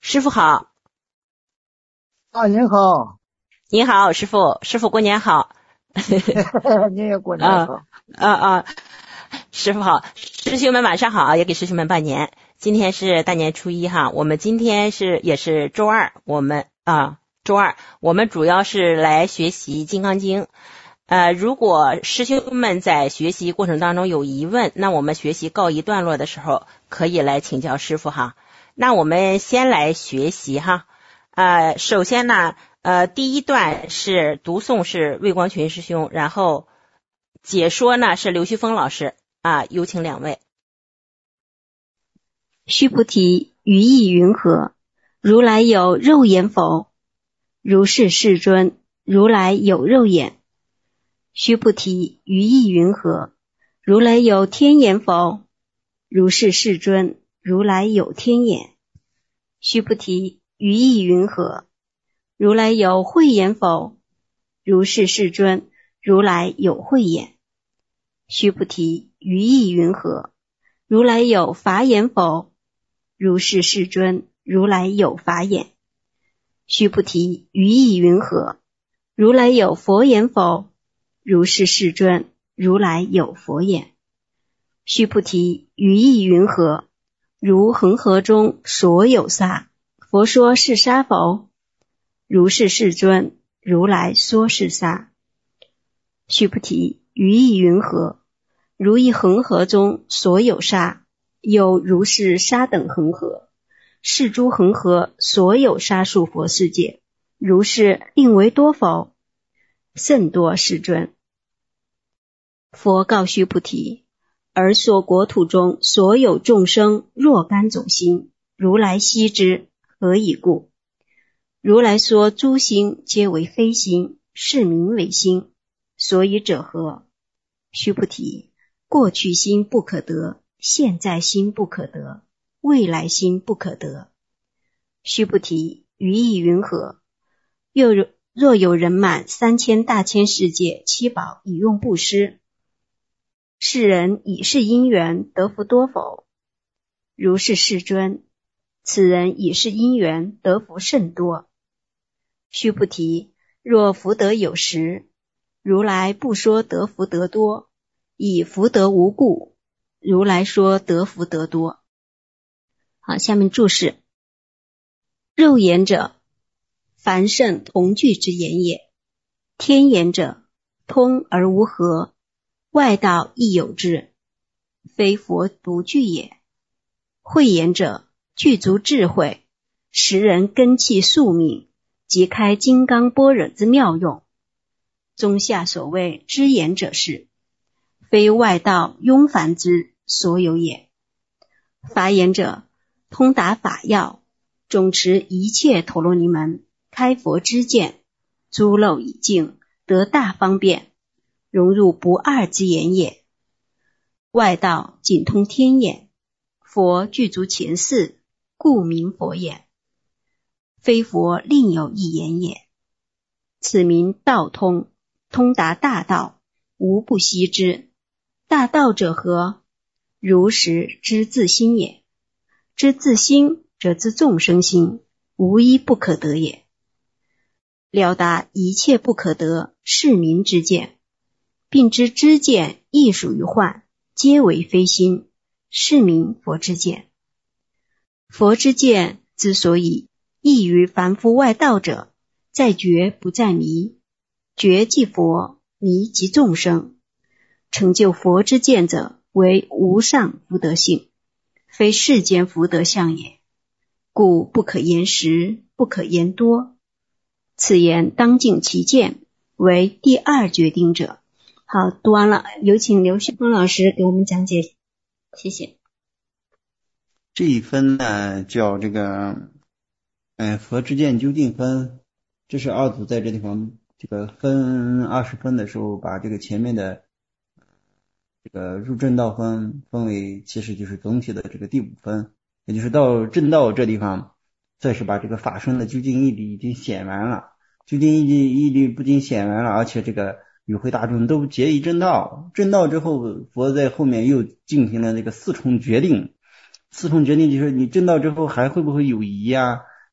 师傅好。 您好。 你好，师傅，师傅过年好。 你也过年好。 师傅好，师兄们晚上好，也给师兄们拜年。今天是大年初一哈，我们今天也是周二，我们主要是来学习金刚经。如果师兄们在学习过程当中有疑问，那我们学习告一段落的时候可以来请教师傅哈。那我们先来学习哈。首先呢，第一段是读诵是魏光群师兄，然后解说呢是刘旭峰老师有请两位。 须菩提，于意云何？如来有肉眼否？如是世尊，如来有肉眼。须菩提，于意云何？如来有天眼否？如是世尊，如来有天眼。须菩提，于意云何？如来有慧眼否？如是世尊，如来有慧眼。须菩提，于意云何？如来有法眼否？如是世尊，如来有法眼。须菩提，于意云何？如来有佛眼否？如是世尊，如来有佛眼。须菩提，于意云何？如恒河中所有沙，佛说是沙否？如是世尊，如来说是沙。须菩提，于意云何？如一恒河中所有沙，有如是沙等恒河，是诸恒河所有沙数佛世界，如是令为多否？甚多，世尊。佛告须菩提，而所国土中所有众生若干种心，如来悉知，何以故？如来说诸心皆为非心，是名为心。所以者何？须菩提，过去心不可得，现在心不可得，未来心不可得。须菩提，于意云何？若有人满3000大千世界七宝以用布施，是人以是因缘得福多否？如是世尊，此人以是因缘得福甚多。须菩提，若福德有实，如来不说得福得多，以福德无故，如来说得福得多。好，下面注释。肉眼者，凡圣同具之言也；天眼者，通而无合，外道亦有之，非佛独具也。慧眼者，具足智慧，识人根器宿命，即开金刚般若之妙用。宗下所谓知言者是，非外道庸凡之所有也。法眼者，通达法要，总持一切陀罗尼门，开佛知见，诸漏已净，得大方便，融入不二之言也。外道仅通天眼，佛具足前四，故名佛眼，非佛另有一言也。此名道通，通达大道，无不悉之。大道者何？如实知自心也。知自心则知众生心，无一不可得也。了达一切不可得，是名知见，并知知见亦属于幻，皆为非心，是名佛之见。佛之见之所以异于凡夫外道者，在觉不在迷，觉即佛，迷即众生。成就佛之见者，为无上福德性，非世间福德相也，故不可言实，不可言多。此言当尽其见，为第二决定者。好，读完了，有请刘旭峰老师给我们讲解，谢谢。 这一分呢叫这个佛之见究竟分，这是二祖在这地方这个分20分的时候，把这个前面的这个入正道分为其实就是总体的这个第5分，也就是到正道这地方，再是把这个法身的究竟义理已经显完了。究竟义理不仅显完了，而且这个与会大众都结于正道。正道之后，佛在后面又进行了这个4重决定。4重决定就是你正道之后还会不会有疑啊？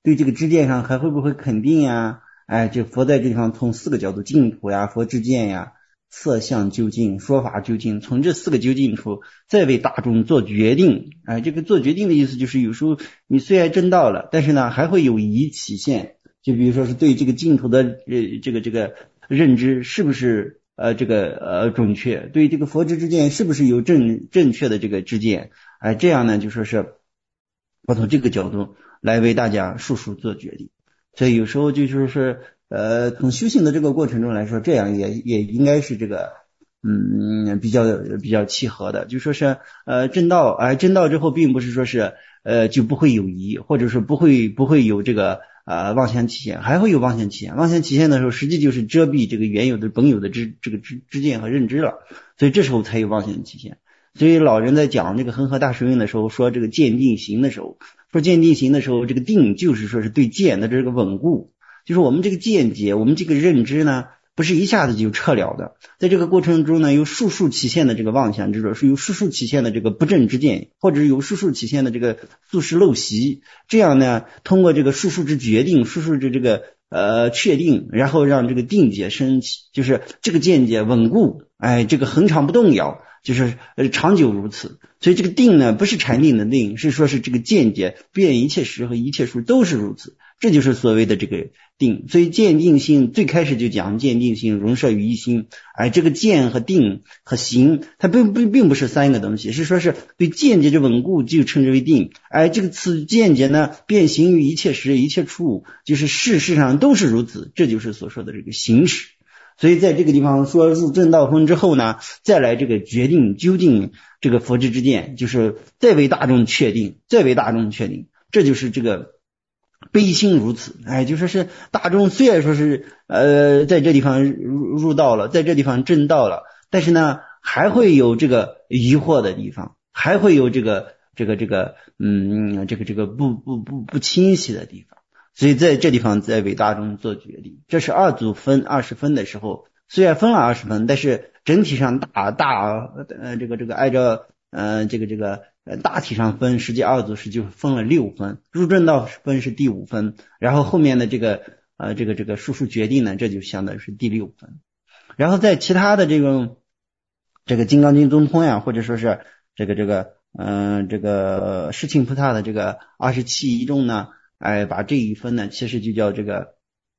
对这个知见上还会不会肯定呀？这佛在这地方从4个角度，净土呀、佛知见呀、色相究竟、说法究竟，从这4个究竟处再为大众做决定。这个做决定的意思就是有时候你虽然证道了，但是呢还会有疑起现，就比如说是对这个净土的这个认知是不是准确，对这个佛知之见是不是有正确的这个知见，这样呢就说是我从这个角度来为大家述做决定。所以有时候就是从修行的这个过程中来说，这样也应该是这个比较契合的，就说是证道之后并不是说是就不会有疑，或者是不会有这个妄想起现，还会有妄想起现。妄想起现的时候，实际就是遮蔽这个原有的本有的知见和认知了，所以这时候才有妄想起现。所以老人在讲这个恒河大寿运的时候，说这个见定行的时候，这个定就是说是对见的这个稳固，就是我们这个见解，我们这个认知呢，不是一下子就撤了的，在这个过程中呢，有数数起现的这个妄想执着，是有数数起现的这个不正之见，或者有数数起现的这个宿世陋习，这样呢，通过这个数数之决定，数数之这个确定，然后让这个定解升起，就是这个见解稳固，这个恒常不动摇，就是长久如此。所以这个定呢，不是禅定的定，是说是这个见解遍一切时和一切处都是如此，这就是所谓的这个定。所以见定性最开始就讲见定性融摄于一心，这个见和定和行，它并不是3个东西，是说是对见解的稳固就称之为定。这个此见解呢，遍行于一切时一切处，就是事实上都是如此，这就是所说的这个行识。所以在这个地方说入正道分之后呢，再来这个决定究竟这个佛知之见，就是再为大众确定，这就是这个悲心如此。就说是大众虽然说是在这地方入道了，在这地方正道了，但是呢还会有这个疑惑的地方，还会有这个不清晰的地方。所以在这地方再为大众做决定，这是2组分20分的时候，虽然分了20分，但是整体上按照大体上分，实际2组是就分了6分，入正道分是第5分，然后后面的这个数决定呢，这就相当于是第6分。然后在其他的这个金刚经中通呀，或者说是这个释庆菩萨的这个27仪中呢，把这一分呢，其实就叫这个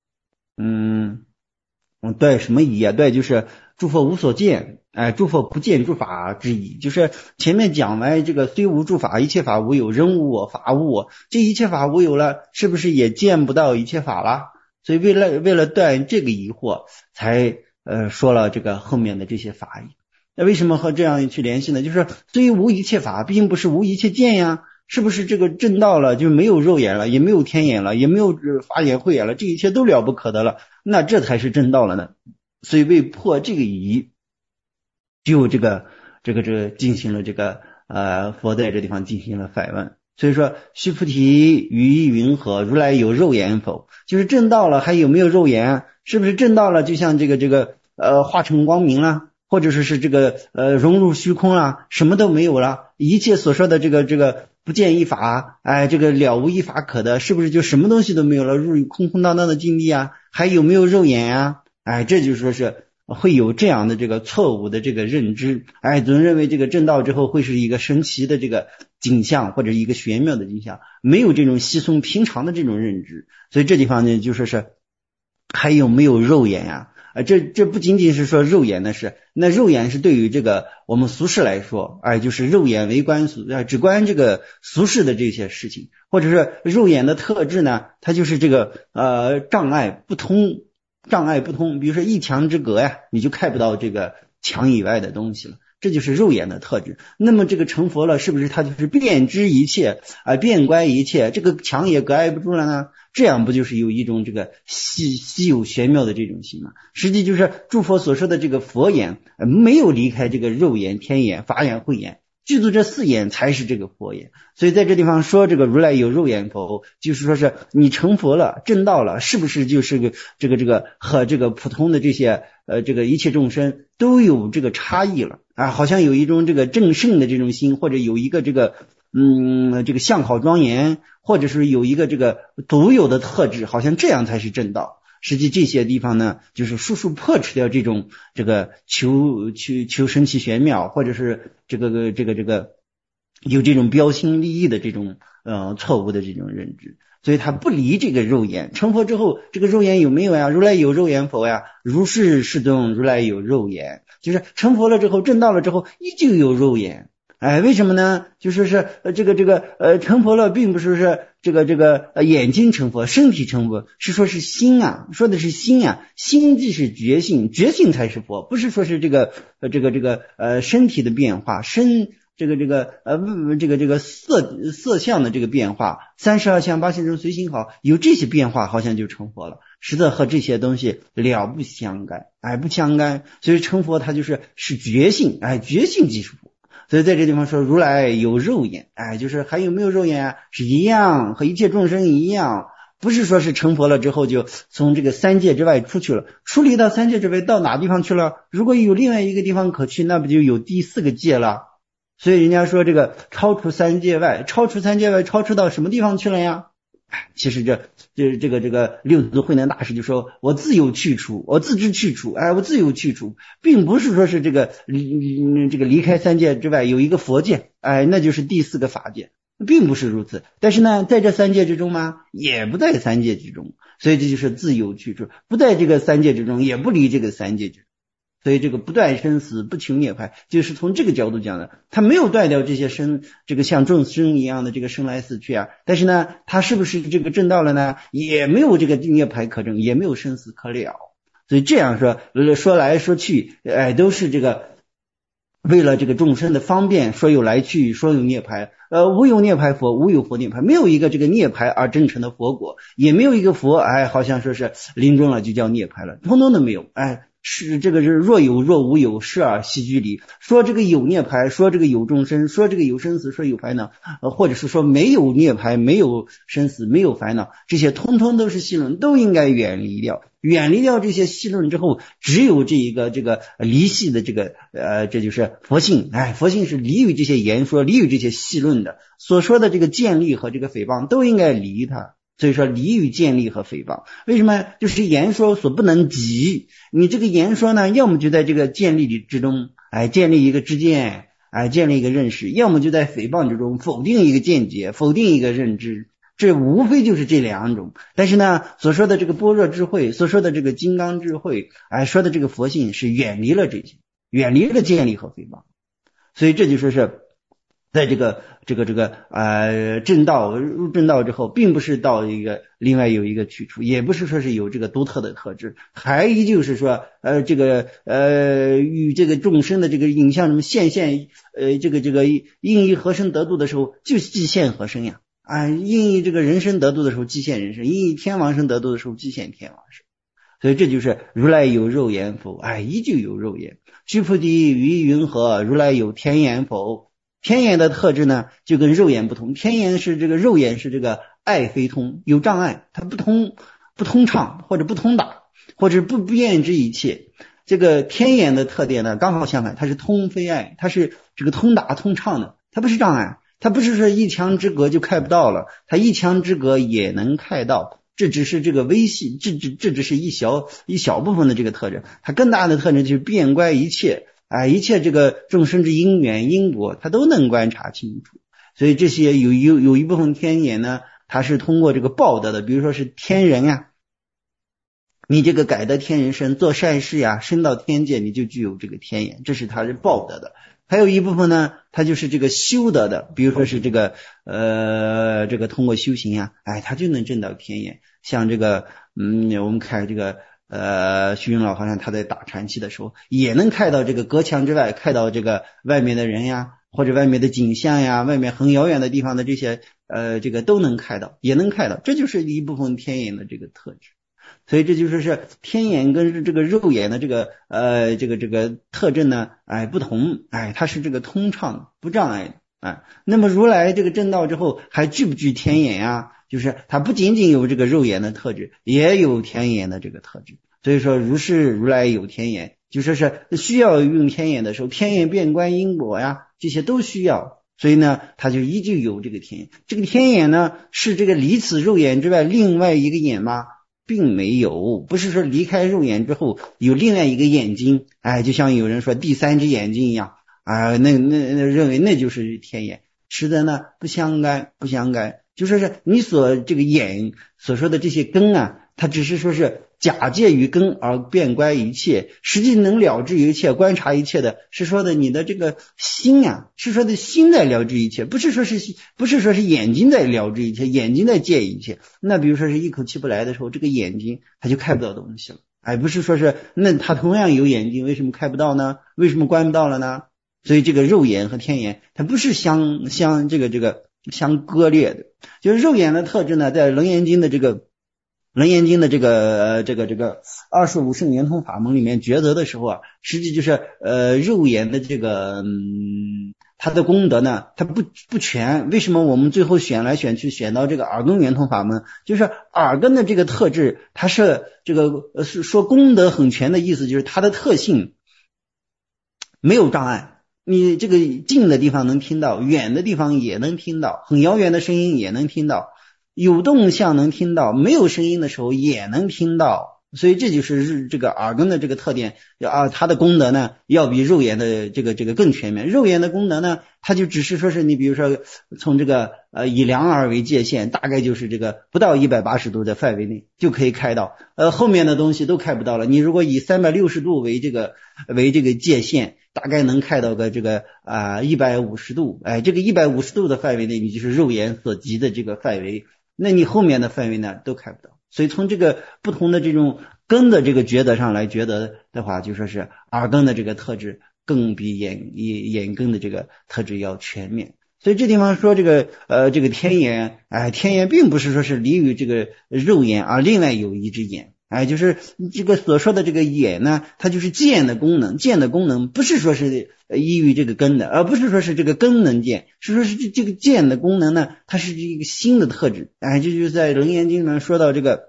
对什么仪啊？对，就是诸佛无所见，诸佛不见诸法之仪。就是前面讲完这个虽无诸法，一切法无有，人无我，法无我，这一切法无有了，是不是也见不到一切法了？所以为了断这个疑惑，才说了这个后面的这些法义。那为什么和这样去联系呢？就是虽无一切法，并不是无一切见呀。是不是这个正道了，就没有肉眼了，也没有天眼了，也没有法眼慧眼了，这一切都了不可得了，那这才是正道了呢？所以为破这个疑，就这个进行了这个佛在这地方进行了反问。所以说须菩提，于意云何？如来有肉眼否？就是正道了还有没有肉眼？是不是正道了就像这个化成光明了，或者是这个融入虚空了，什么都没有了，一切所说的这个不见一法，这个了无一法可得，是不是就什么东西都没有了，入于空空荡荡的境地啊？还有没有肉眼啊？这就说是会有这样的这个错误的这个认知，总认为这个正道之后会是一个神奇的这个景象，或者一个玄妙的景象，没有这种稀松平常的这种认知。所以这地方呢，就说是还有没有肉眼呀？这不仅仅是说肉眼的事，那肉眼是对于这个我们俗世来说，就是肉眼为观俗，只观这个俗世的这些事情，或者是肉眼的特质呢，它就是这个障碍不通，比如说一墙之隔呀，你就看不到这个墙以外的东西了，这就是肉眼的特质。那么这个成佛了，是不是他就是遍知一切遍观一切，这个墙也隔碍不住了呢？这样不就是有一种这个稀有玄妙的这种心吗？实际就是诸佛所说的这个佛眼，没有离开这个肉眼、天眼、法眼、慧眼，具足这4眼才是这个佛眼。所以在这地方说这个如来有肉眼否，就是说是你成佛了，正道了，是不是就是这个和这个普通的这些这个一切众生都有这个差异了好像有一种这个正圣的这种心，或者有一个这个这个相好庄严，或者是有一个这个独有的特质，好像这样才是正道。实际这些地方呢，就是速速破除掉这种这个求神奇玄妙，或者是这个有这种标新立异的这种错误的这种认知。所以他不离这个肉眼。成佛之后，这个肉眼有没有呀？如来有肉眼否呀？如是世尊，如来有肉眼。就是成佛了之后，证道了之后，依旧有肉眼。为什么呢？就说是成佛了，并不是这个眼睛成佛，身体成佛，是说是心啊，说的是心啊，心即是觉性，觉性才是佛，不是说是这个身体的变化，这个色相的这个变化，32相8性中随心好，有这些变化好像就成佛了，实则和这些东西了不相干，不相干。所以成佛它是觉性，觉性即是佛。所以在这地方说如来有肉眼，就是还有没有肉眼啊？是一样，和一切众生一样，不是说是成佛了之后就从这个三界之外出去了，出离到三界之外到哪地方去了？如果有另外一个地方可去，那不就有第4个界了？所以人家说这个超出三界外，超出到什么地方去了呀？其实这六祖慧能大师就说，我自有去处，我自知去处，我自有去处，并不是说是这个离开三界之外有一个佛界，那就是第4个法界，并不是如此。但是呢，在这三界之中吗？也不在三界之中，所以这就是自有去处，不在这个三界之中，也不离这个三界之中。所以这个不断生死不求涅槃，就是从这个角度讲的，他没有断掉这些这个像众生一样的这个生来死去啊。但是呢，他是不是这个证道了呢？也没有这个涅槃可证，也没有生死可了。所以这样说来说去，都是这个为了这个众生的方便，说有来去，说有涅槃。无有涅槃佛，无有佛涅槃，没有一个这个涅槃而真成的佛果，也没有一个佛好像说是临终了就叫涅槃了，通通都没有。是这个是若有若无有，是而悉俱离。说这个有涅槃，说这个有众生，说这个有生死，说有烦恼，或者是说没有涅槃，没有生死，没有烦恼，这些通通都是戏论，都应该远离掉。远离掉这些戏论之后，只有这个离系的这就是佛性。佛性是离于这些言说，离于这些戏论的，所说的这个见利和这个诽谤都应该离它。所以说离于见利和诽谤，为什么？就是言说所不能及。你这个言说呢，要么就在这个见利之中，建立一个知见，建立一个认识；要么就在诽谤之中否定一个见解，否定一个认知。这无非就是这2种。但是呢，所说的这个般若智慧，所说的这个金刚智慧，说的这个佛性是远离了这些，远离了见利和诽谤。所以这就说是在这个正道入正道之后，并不是到另外有一个去处，也不是说是有这个独特的特质，还依旧是说与这个众生的这个影像什么现应以何身得度的时候，就即现何身呀。应以这个人身得度的时候，即现人身；应以天王身得度的时候，即现天王身。所以这就是如来有肉眼否？依旧有肉眼。须菩提，于云何？如来有天眼否？天眼的特质呢，就跟肉眼不同。天眼是这个肉眼是这个爱非通，有障碍，它不通畅，或者不通达，或者不遍知一切。这个天眼的特点呢，刚好相反，它是通非爱，它是这个通达通畅的，它不是障碍，它不是说一墙之隔就看不到了，它一墙之隔也能看到。这只是这个微细，这只是一小部分的这个特征，它更大的特征就是遍观一切。一切这个众生之因缘因果，他都能观察清楚。所以这些有一部分天眼呢，它是通过这个报德的，比如说是天人呀，你这个改得天人身，做善事呀，升到天界，你就具有这个天眼，这是它是报德的。还有一部分呢，它就是这个修德的，比如说是这个通过修行呀，它就能证到天眼。像这个我们看这个虚云老和尚他在打禅期的时候，也能看到这个隔墙之外，看到这个外面的人呀，或者外面的景象呀，外面很遥远的地方的这些这个都能看到，也能看到，这就是一部分天眼的这个特质。所以这就是天眼跟这个肉眼的这个特征呢，不同，它是这个通畅不障碍的。那么如来这个证道之后还具不具天眼呀？就是它不仅仅有这个肉眼的特质，也有天眼的这个特质。所以说如来有天眼，就说是需要用天眼的时候，天眼遍观因果呀，这些都需要。 所以呢它就依旧有这个天眼。这个天眼呢是这个离此肉眼之外另外一个眼吗？并没有，不是说离开肉眼之后有另外一个眼睛，就像有人说第三只眼睛一样那认为那就是天眼，实则呢不相干，就说是你所这个眼所说的这些根它只是说是假借于根而遍观一切，实际能了知一切观察一切的是说的你的这个心是说的心在了知一切，不是说是眼睛在了知一切，眼睛在见一切。那比如说是一口气不来的时候，这个眼睛它就看不到东西了，不是说是那它同样有眼睛，为什么看不到呢？为什么观不到了呢？所以这个肉眼和天眼它不是相割裂的。就是肉眼的特质呢，在楞严经的这个25圣圆通法门里面抉择的时候实际就是肉眼的这个它的功德呢它不全。为什么我们最后选来选去选到这个耳根圆通法门？就是耳根的这个特质，它是这个是说功德很全的意思，就是它的特性没有障碍，你这个近的地方能听到，远的地方也能听到，很遥远的声音也能听到，有动向能听到，没有声音的时候也能听到。所以这就是这个耳根的这个特点它的功德呢要比肉眼的这个更全面。肉眼的功德呢它就只是说是你比如说从这个以两耳为界限，大概就是这个不到180度的范围内就可以开到后面的东西都开不到了。你如果以360度为这个界限，大概能开到个这个150度，这个150度的范围内你就是肉眼所及的这个范围，那你后面的范围呢都开不到。所以从这个不同的这种根的这个抉择上来抉择的话，就说是耳根的这个特质更比眼根的这个特质要全面。所以这地方说这个天眼天眼并不是说是离于这个肉眼而另外有一只眼，就是这个所说的这个眼呢，它就是见的功能，见的功能不是说是依于这个根的，而不是说是这个根能见，是说是这个见的功能呢，它是一个新的特质。这就是在楞严经里面说到这个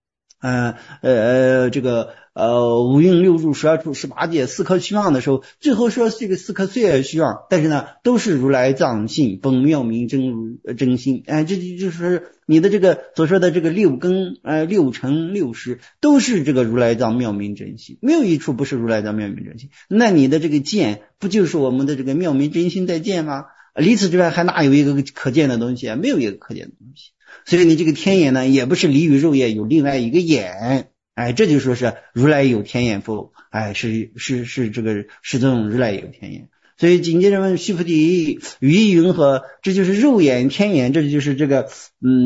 五蕴六入12处18界4颗虚妄的时候，最后说这个4颗虽然虚妄，但是呢都是如来藏性本妙明真心。这就是你的这个所说的这个六根六尘六识都是这个如来藏妙明真心，没有一处不是如来藏妙明真心。那你的这个见不就是我们的这个妙明真心在见吗？离此之外还哪有一个可见的东西没有一个可见的东西。所以你这个天眼呢也不是离于肉眼有另外一个眼，这就说是如来有天眼否？是这个世尊如来有天眼。所以紧接着问须菩提，语意云何？这就是肉眼天眼，这就是这个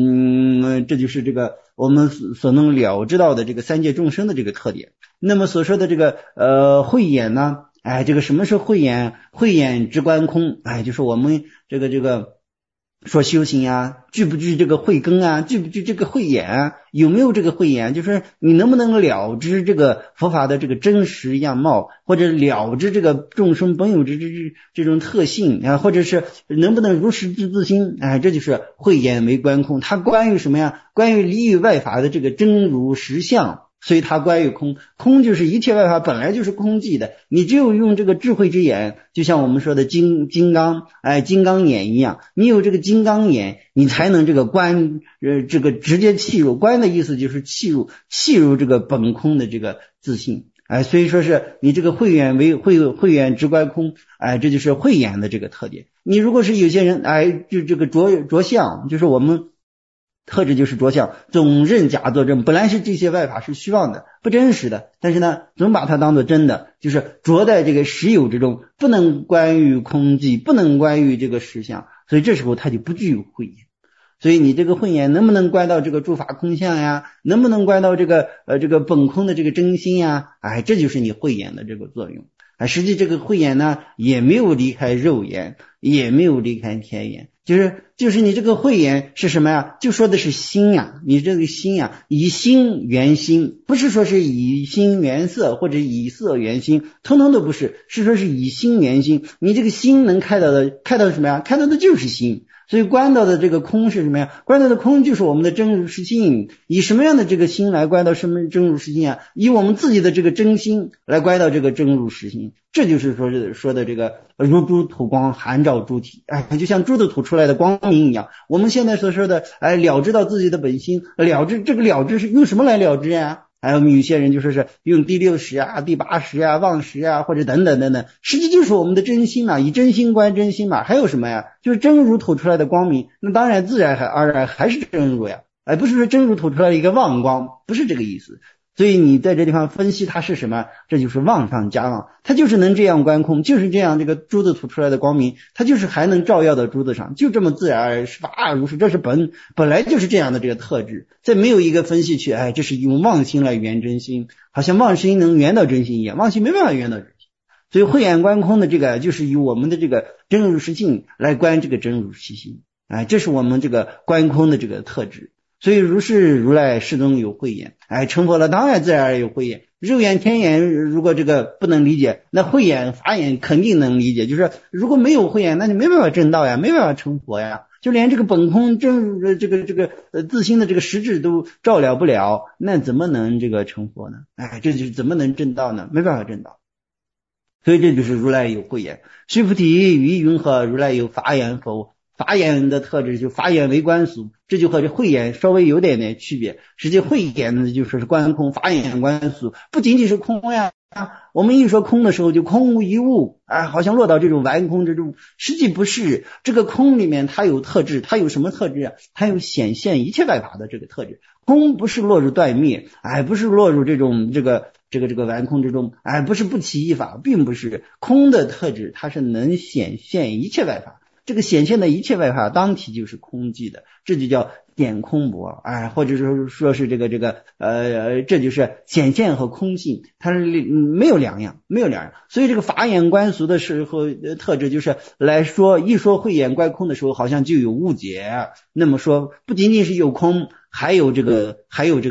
我们所能了知道的这个三界众生的这个特点。那么所说的这个慧眼呢，这个什么是慧眼？慧眼直观空，就是我们这个说修行具不具这个慧根具不具这个慧眼有没有这个慧眼？就是你能不能了知这个佛法的这个真实样貌，或者了知这个众生本有这种特性或者是能不能如实知自心这就是慧眼为观空。它关于什么呀？关于离于外法的这个真如实相，所以它关于空。空就是一切外法本来就是空寂的，你只有用这个智慧之眼，就像我们说的金刚眼一样，你有这个金刚眼，你才能这个观这个直接契入。观的意思就是契入这个本空的这个自性。所以说是你这个慧眼为慧眼直观空，这就是慧眼的这个特点。你如果是有些人就这个着相，就是我们特质就是着相，总认假作真，本来是这些外法是虚妄的不真实的，但是呢总把它当作真的，就是着在这个实有之中，不能关于空寂，不能关于这个实相，所以这时候它就不具有慧眼。所以你这个慧眼能不能观到这个诸法空相能不能观到这个本空的这个真心这就是你慧眼的这个作用。实际这个慧眼呢也没有离开肉眼，也没有离开天眼，就是你这个慧眼是什么呀？就说的是心你这个心以心圆心，不是说是以心圆色或者以色圆心，通通都不是，是说是以心圆心。你这个心能开到什么呀？开到的就是心。 所以观到的这个空是什么呀？观到的空就是我们的真如实性。以什么样的这个心来观到什么真如实性啊？以我们自己的这个真心来观到这个真如实性。这就是说的这个如珠吐光，含照诸体，就像珠子吐出来的光明一样。我们现在所说的了知到自己的本心，了知，这个了知是用什么来了知呀？还有我们有些人就说是用第60啊、第80啊、妄识啊，或者等等等等，实际就是我们的真心嘛，以真心观真心嘛。还有什么呀？就是真如吐出来的光明，那当然自然而然还是真如呀，不是说真如吐出来的一个妄光，不是这个意思。所以你在这地方分析它是什么，这就是妄上加妄，它就是能这样观空，就是这样这个珠子吐出来的光明，它就是还能照耀到珠子上，就这么自然而然是法如是，这是本来就是这样的这个特质。再没有一个分析去这是用妄心来圆真心，好像妄心能圆到真心一样，妄心没办法圆到真心。所以慧眼观空的这个就是以我们的这个真如实性来观这个真如实性，这是我们这个观空的这个特质。所以如是如来世中有慧眼，成佛了当然自然而然有慧眼。肉眼天眼如果这个不能理解，那慧眼法眼肯定能理解。就是如果没有慧眼，那你没办法证道呀，没办法成佛呀，就连这个本空真这个自心的这个实质都照了不了，那怎么能这个成佛呢？这就是怎么能证道呢？没办法证道。所以这就是如来有慧眼。须菩提，于意云何？如来有法眼否？法眼的特质就法眼为观俗，这就和这慧眼稍微有点区别。实际慧眼呢就说是观空，法眼观俗，不仅仅是空呀。我们一说空的时候就空无一物，好像落到这种完空之中，实际不是。这个空里面它有特质，它有什么特质啊？它有显现一切外法的这个特质。空不是落入断灭，不是落入这种这个完空之中，不是不起一法，并不是。空的特质它是能显现一切外法。这个显现的一切外法当体就是空寂的，这就叫点空薄，或者说是这就是显现和空性，它是没有两样。所以这个法眼观俗的时候特质就是来说，一说慧眼观空的时候好像就有误解。那么说不仅仅是有空，还有这个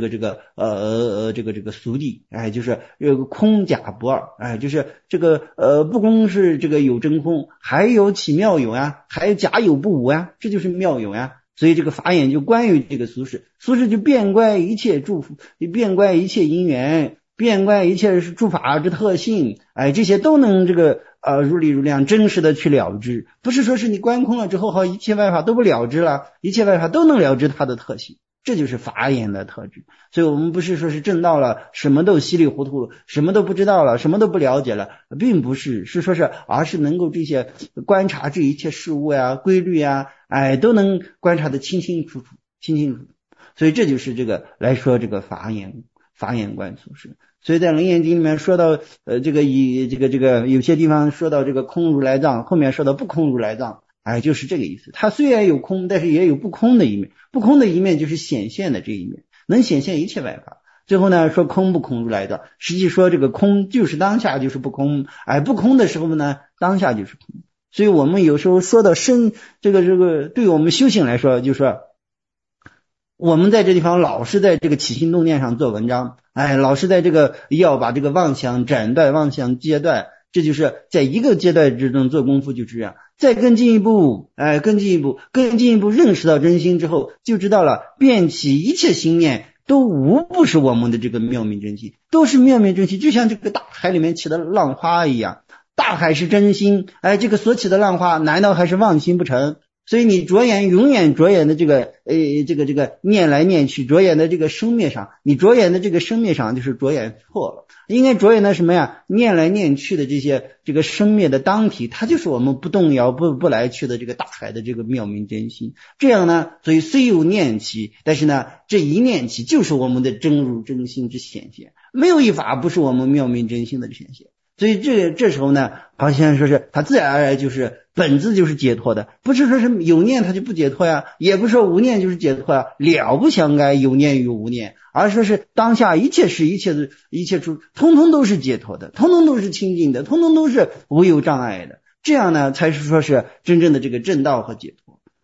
俗谛，就是空假不二，就是这个不光是这个有真空，还有起妙有呀，还有假有不无呀，这就是妙有呀。所以这个法眼就关于这个俗事就遍观一切诸福，遍观一切因缘，遍观一切诸法之特性，这些都能这个如理如量真实的去了知。不是说是你观空了之后一切外法都不了知了，一切外法都能了知它的特性，这就是法眼的特质。所以我们不是说是证道了什么都稀里糊涂，什么都不知道了，什么都不了解了，并不是，是说是而是能够这些观察这一切事物呀、规律呀，都能观察得清清楚楚。所以这就是这个来说这个法眼观俗事。所以在楞严经里面说到这个有些地方说到这个空如来藏，后面说到不空如来藏，就是这个意思。它虽然有空，但是也有不空的一面，不空的一面就是显现的这一面，能显现一切外法。最后呢说空不空如来藏，实际说这个空就是当下就是不空，不空的时候呢当下就是空。所以我们有时候说到深这个对我们修行来说，就是说我们在这地方老是在这个起心动念上做文章，老是在这个要把这个妄想斩断，妄想截断，这就是在一个阶段之中做功夫就这样。再更进一步认识到真心之后，就知道了遍起一切心念都无不是我们的这个妙明真心，都是妙明真心，就像这个大海里面起的浪花一样，大海是真心，这个所起的浪花难道还是妄心不成？所以你着眼永远着眼的这个念来念去，着眼的这个生灭上，你着眼的这个生灭上就是着眼错了，应该着眼的什么呀？念来念去的这个生灭的当体，它就是我们不动摇不来去的这个大海的这个妙明真心。这样呢，所以虽有念起，但是呢这一念起就是我们的真如真心之显现，没有一法不是我们妙明真心的显现。所以这时候呢，好像说是它自然而然就是本质就是解脱的，不是说是有念它就不解脱呀，也不是说无念就是解脱呀，了不相干有念与无念，而说是当下一切事一切处通通都是解脱的，通通都是清净的，通通都是无有障碍的，这样呢才是说是真正的这个正道和解脱。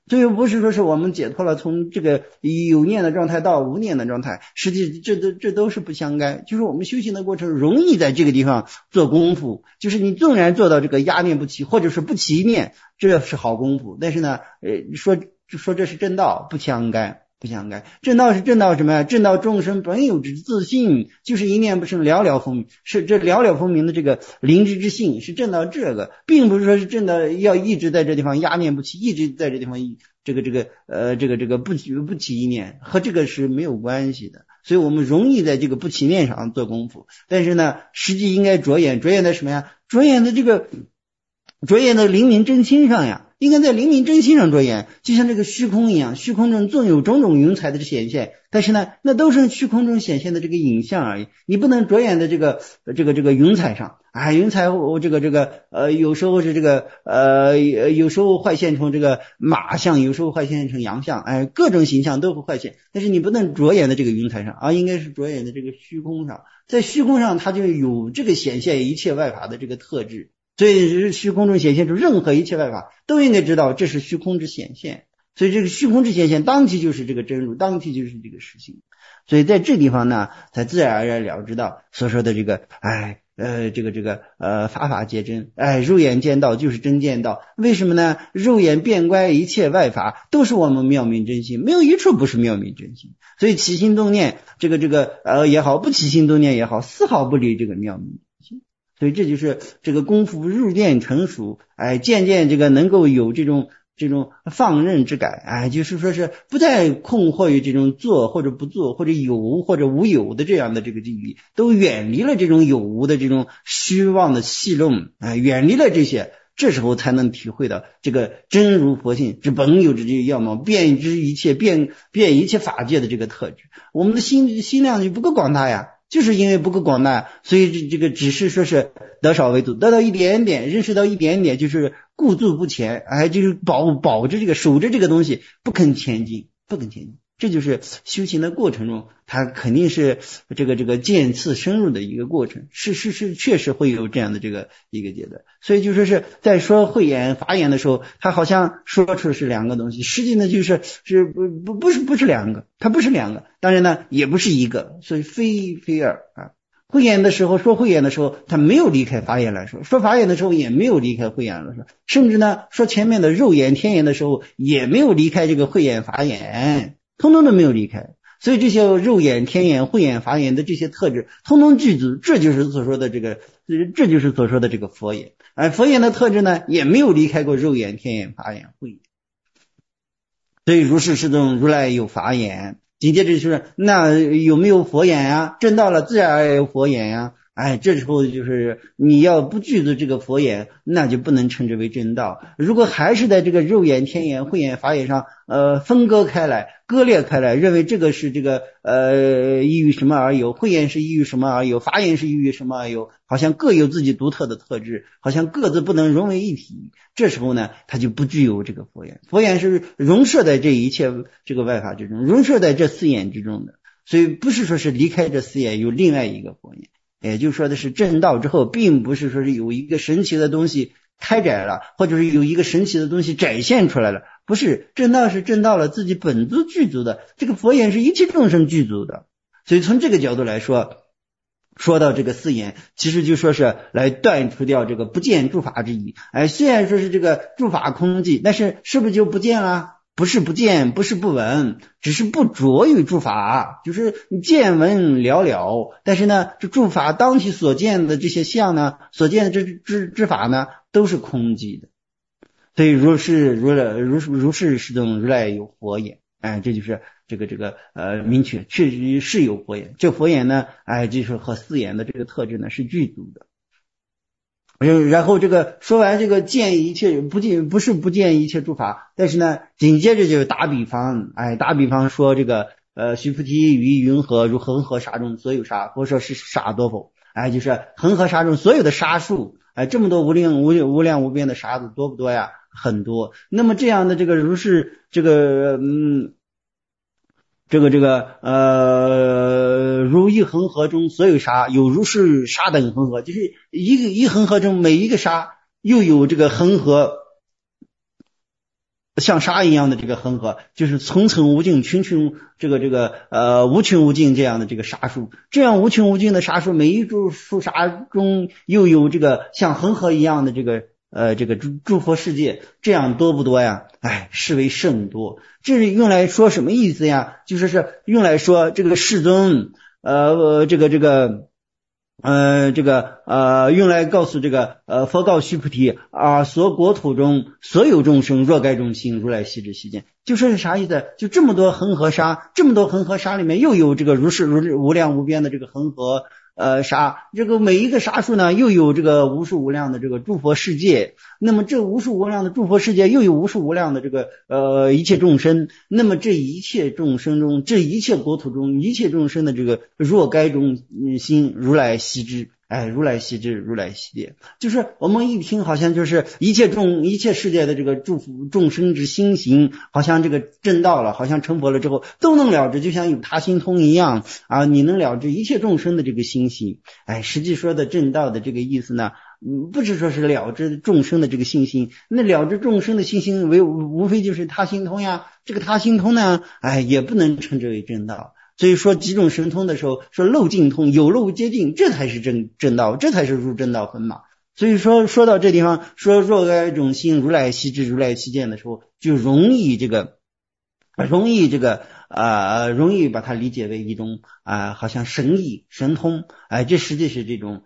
所以不是说是我们解脱了从这个有念的状态到无念的状态，实际这都是不相干。就是我们修行的过程容易在这个地方做功夫，就是你纵然做到这个压念不起，或者是不起念，这是好功夫，但是呢说这是正道，不相干。正道是正道什么呀？正道众生本有之自性，就是一念不生，了了分明，是这了了分明的这个灵知之性，是正道这个，并不是说是正道要一直在这地方压念不起，一直在这地方这个不起一念，和这个是没有关系的。所以我们容易在这个不起念上做功夫，但是呢，实际应该着眼在什么呀？着眼的灵明真心上呀。应该在灵明真心上着眼，就像这个虚空一样，虚空中纵有种种云彩的显现，但是呢，那都是虚空中显现的这个影像而已。你不能着眼在这个云彩上啊，云彩有时候是有时候坏现成这个马象，有时候坏现成羊象，各种形象都会坏现，但是你不能着眼在这个云彩上啊，应该是着眼在这个虚空上，在虚空上它就有这个显现一切外法的这个特质。所以虚空中显现出任何一切外法，都应该知道这是虚空之显现。所以这个虚空之显现当即就是这个真如，当即就是这个实性。所以在这地方呢，才自然而然了知道所说的这个法法皆真，肉眼见道就是真见道。为什么呢？肉眼遍观一切外法都是我们妙明真心，没有一处不是妙明真心。所以起心动念也好，不起心动念也好，丝毫不离这个妙明。所以这就是这个功夫入渐成熟，渐渐这个能够有这种放任之感，就是说是不再困惑于这种做或者不做，或者有或者无有的这样的这个地域，都远离了这种有无的这种虚妄的戏弄，远离了这些，这时候才能体会到这个真如佛性之本有之这个样貌，遍一切法界的这个特质。我们的心量就不够广大呀。就是因为不够广大，所以这个只是说是得少为主，得到一点点，认识到一点点，就是固步不前，就是保着这个守着这个东西，不肯前进。这就是修行的过程中，它肯定是这个渐次深入的一个过程，是确实会有这样的这个一个阶段。所以就说是在说慧眼法眼的时候，他好像说出是两个东西，实际呢不是两个，它不是两个，当然呢也不是一个，所以非二啊。慧眼的时候说慧眼的时候，他没有离开法眼来说法眼的时候也没有离开慧眼来说，甚至呢说前面的肉眼天眼的时候也没有离开这个慧眼法眼，通通都没有离开。所以这些肉眼天眼慧眼法眼的这些特质通通具足，这就是所说的这个佛眼。佛眼的特质呢也没有离开过肉眼天眼法眼慧眼。所以如是是众如来有法眼，紧接着就是那有没有佛眼呀？证到了自然而然有佛眼呀。这时候就是你要不具足这个佛眼，那就不能称之为正道。如果还是在这个肉眼天眼慧眼法眼上分割开来割裂开来，认为这个是这个依于什么而有，慧眼是依于什么而有，法眼是依于什么而有，好像各有自己独特的特质，好像各自不能融为一体。这时候呢它就不具有这个佛眼。佛眼是融摄在这一切这个外法之中，融摄在这四眼之中的，所以不是说是离开这四眼有另外一个佛眼。也就是说的是正道之后，并不是说是有一个神奇的东西开展了，或者是有一个神奇的东西展现出来了，不是，正道是正道了自己本足具足的，这个佛眼是一切众生具足的。所以从这个角度来说到这个四眼，其实就说是来断除掉这个不见诸法之意。虽然说是这个诸法空寂，但是是不是就不见了？不是不见，不是不闻，只是不着于诸法，就是见闻寥寥。但是呢，这诸法当其所见的这些相呢，所见的之法呢，都是空寂的。所以如是是众如来有佛眼，这就是这个明确确实是有佛眼。这佛眼呢，就是和四眼的这个特质呢是具足的。然后这个说完这个见一切不是不见一切诸法，但是呢紧接着就打比方，打比方说这个须菩提于云何如恒河沙中所有沙，或者说是沙多否，就是恒河沙中所有的沙数，这么多无量无边的沙子多不多呀？很多。那么这样的这个如是如一恒河中所有沙，有如是沙等恒河，就是一恒河中每一个沙又有这个恒河像沙一样的这个恒河，就是层层无尽、群群无穷无尽这样的这个沙数，这样无穷无尽的沙数，每一株树沙中又有这个像恒河一样的这个诸佛世界，这样多不多呀？是为甚多。这是用来说什么意思呀？就是用来说这个世尊用来告诉佛告须菩提所国土中所有众生若该众心，如来悉知悉见。就说是啥意思？就这么多恒河沙，这么多恒河沙里面又有这个如是无量无边的这个恒河沙，这个每一个沙数呢又有这个无数无量的这个诸佛世界，那么这无数无量的诸佛世界又有无数无量的这个一切众生，那么这一切众生中，这一切国土中一切众生的这个若该众心，如来悉知，如来悉知，如来悉见。就是我们一听好像就是一切世界的这个祝福众生之心行，好像这个证道了，好像成佛了之后都能了知，就像有他心通一样你能了知一切众生的这个心行。实际说的证道的这个意思呢，不是说是了知众生的这个信心，那了知众生的信心无非就是他心通呀。这个他心通呢也不能称之为证道。所以说几种神通的时候，说漏尽通，有漏皆尽，这才是正道，这才是入正道分嘛。所以说到这地方，说若该种心，如来悉知，如来悉见的时候，就容易把它理解为一种好像神意神通，这实际是这种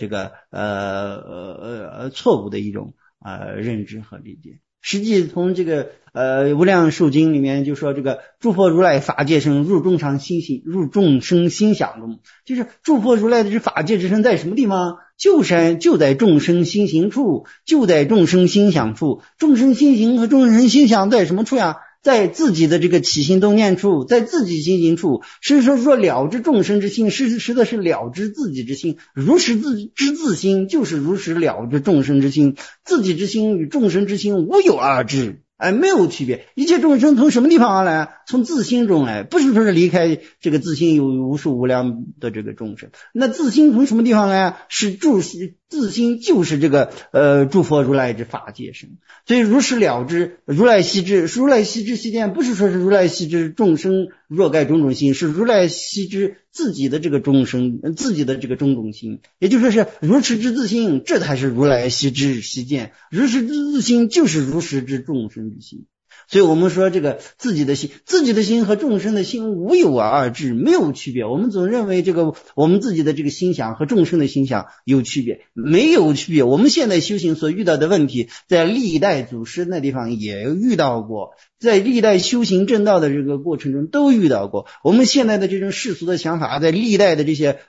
错误的一种认知和理解。实际从这个无量寿经里面就说，这个诸佛如来法界身入众生心想中，就是诸佛如来的这法界之身在什么地方？就在众生心行处，就在众生心想处。众生心行和众生心想在什么处呀？在自己的这个起心动念处，在自己心行处。是说了知众生之心，实的是了知自己之心。如实知自心，就是如实了知众生之心。自己之心与众生之心无有二致，没有区别。一切众生从什么地方而来？从自心中来，不是说是离开这个自心有无数无量的这个众生。那自心从什么地方来？是自心就是这个诸佛如来之法界身。所以如实了知，如来悉知，如来悉知悉见，不是说是如来悉知众生若该种种心，是如来悉知自己的这个众生，自己的这个种种心。也就是说是如实知自心，这才是如来悉知悉见。如实知自心就是如实知众生之心。所以我们说这个自己的心和众生的心无有二致，没有区别。我们总认为这个我们自己的这个心想和众生的心想有区别，没有区别。我们现在修行所遇到的问题，在历代祖师那地方也遇到过，在历代修行正道的这个过程中都遇到过。我们现在的这种世俗的想法，在历代的这些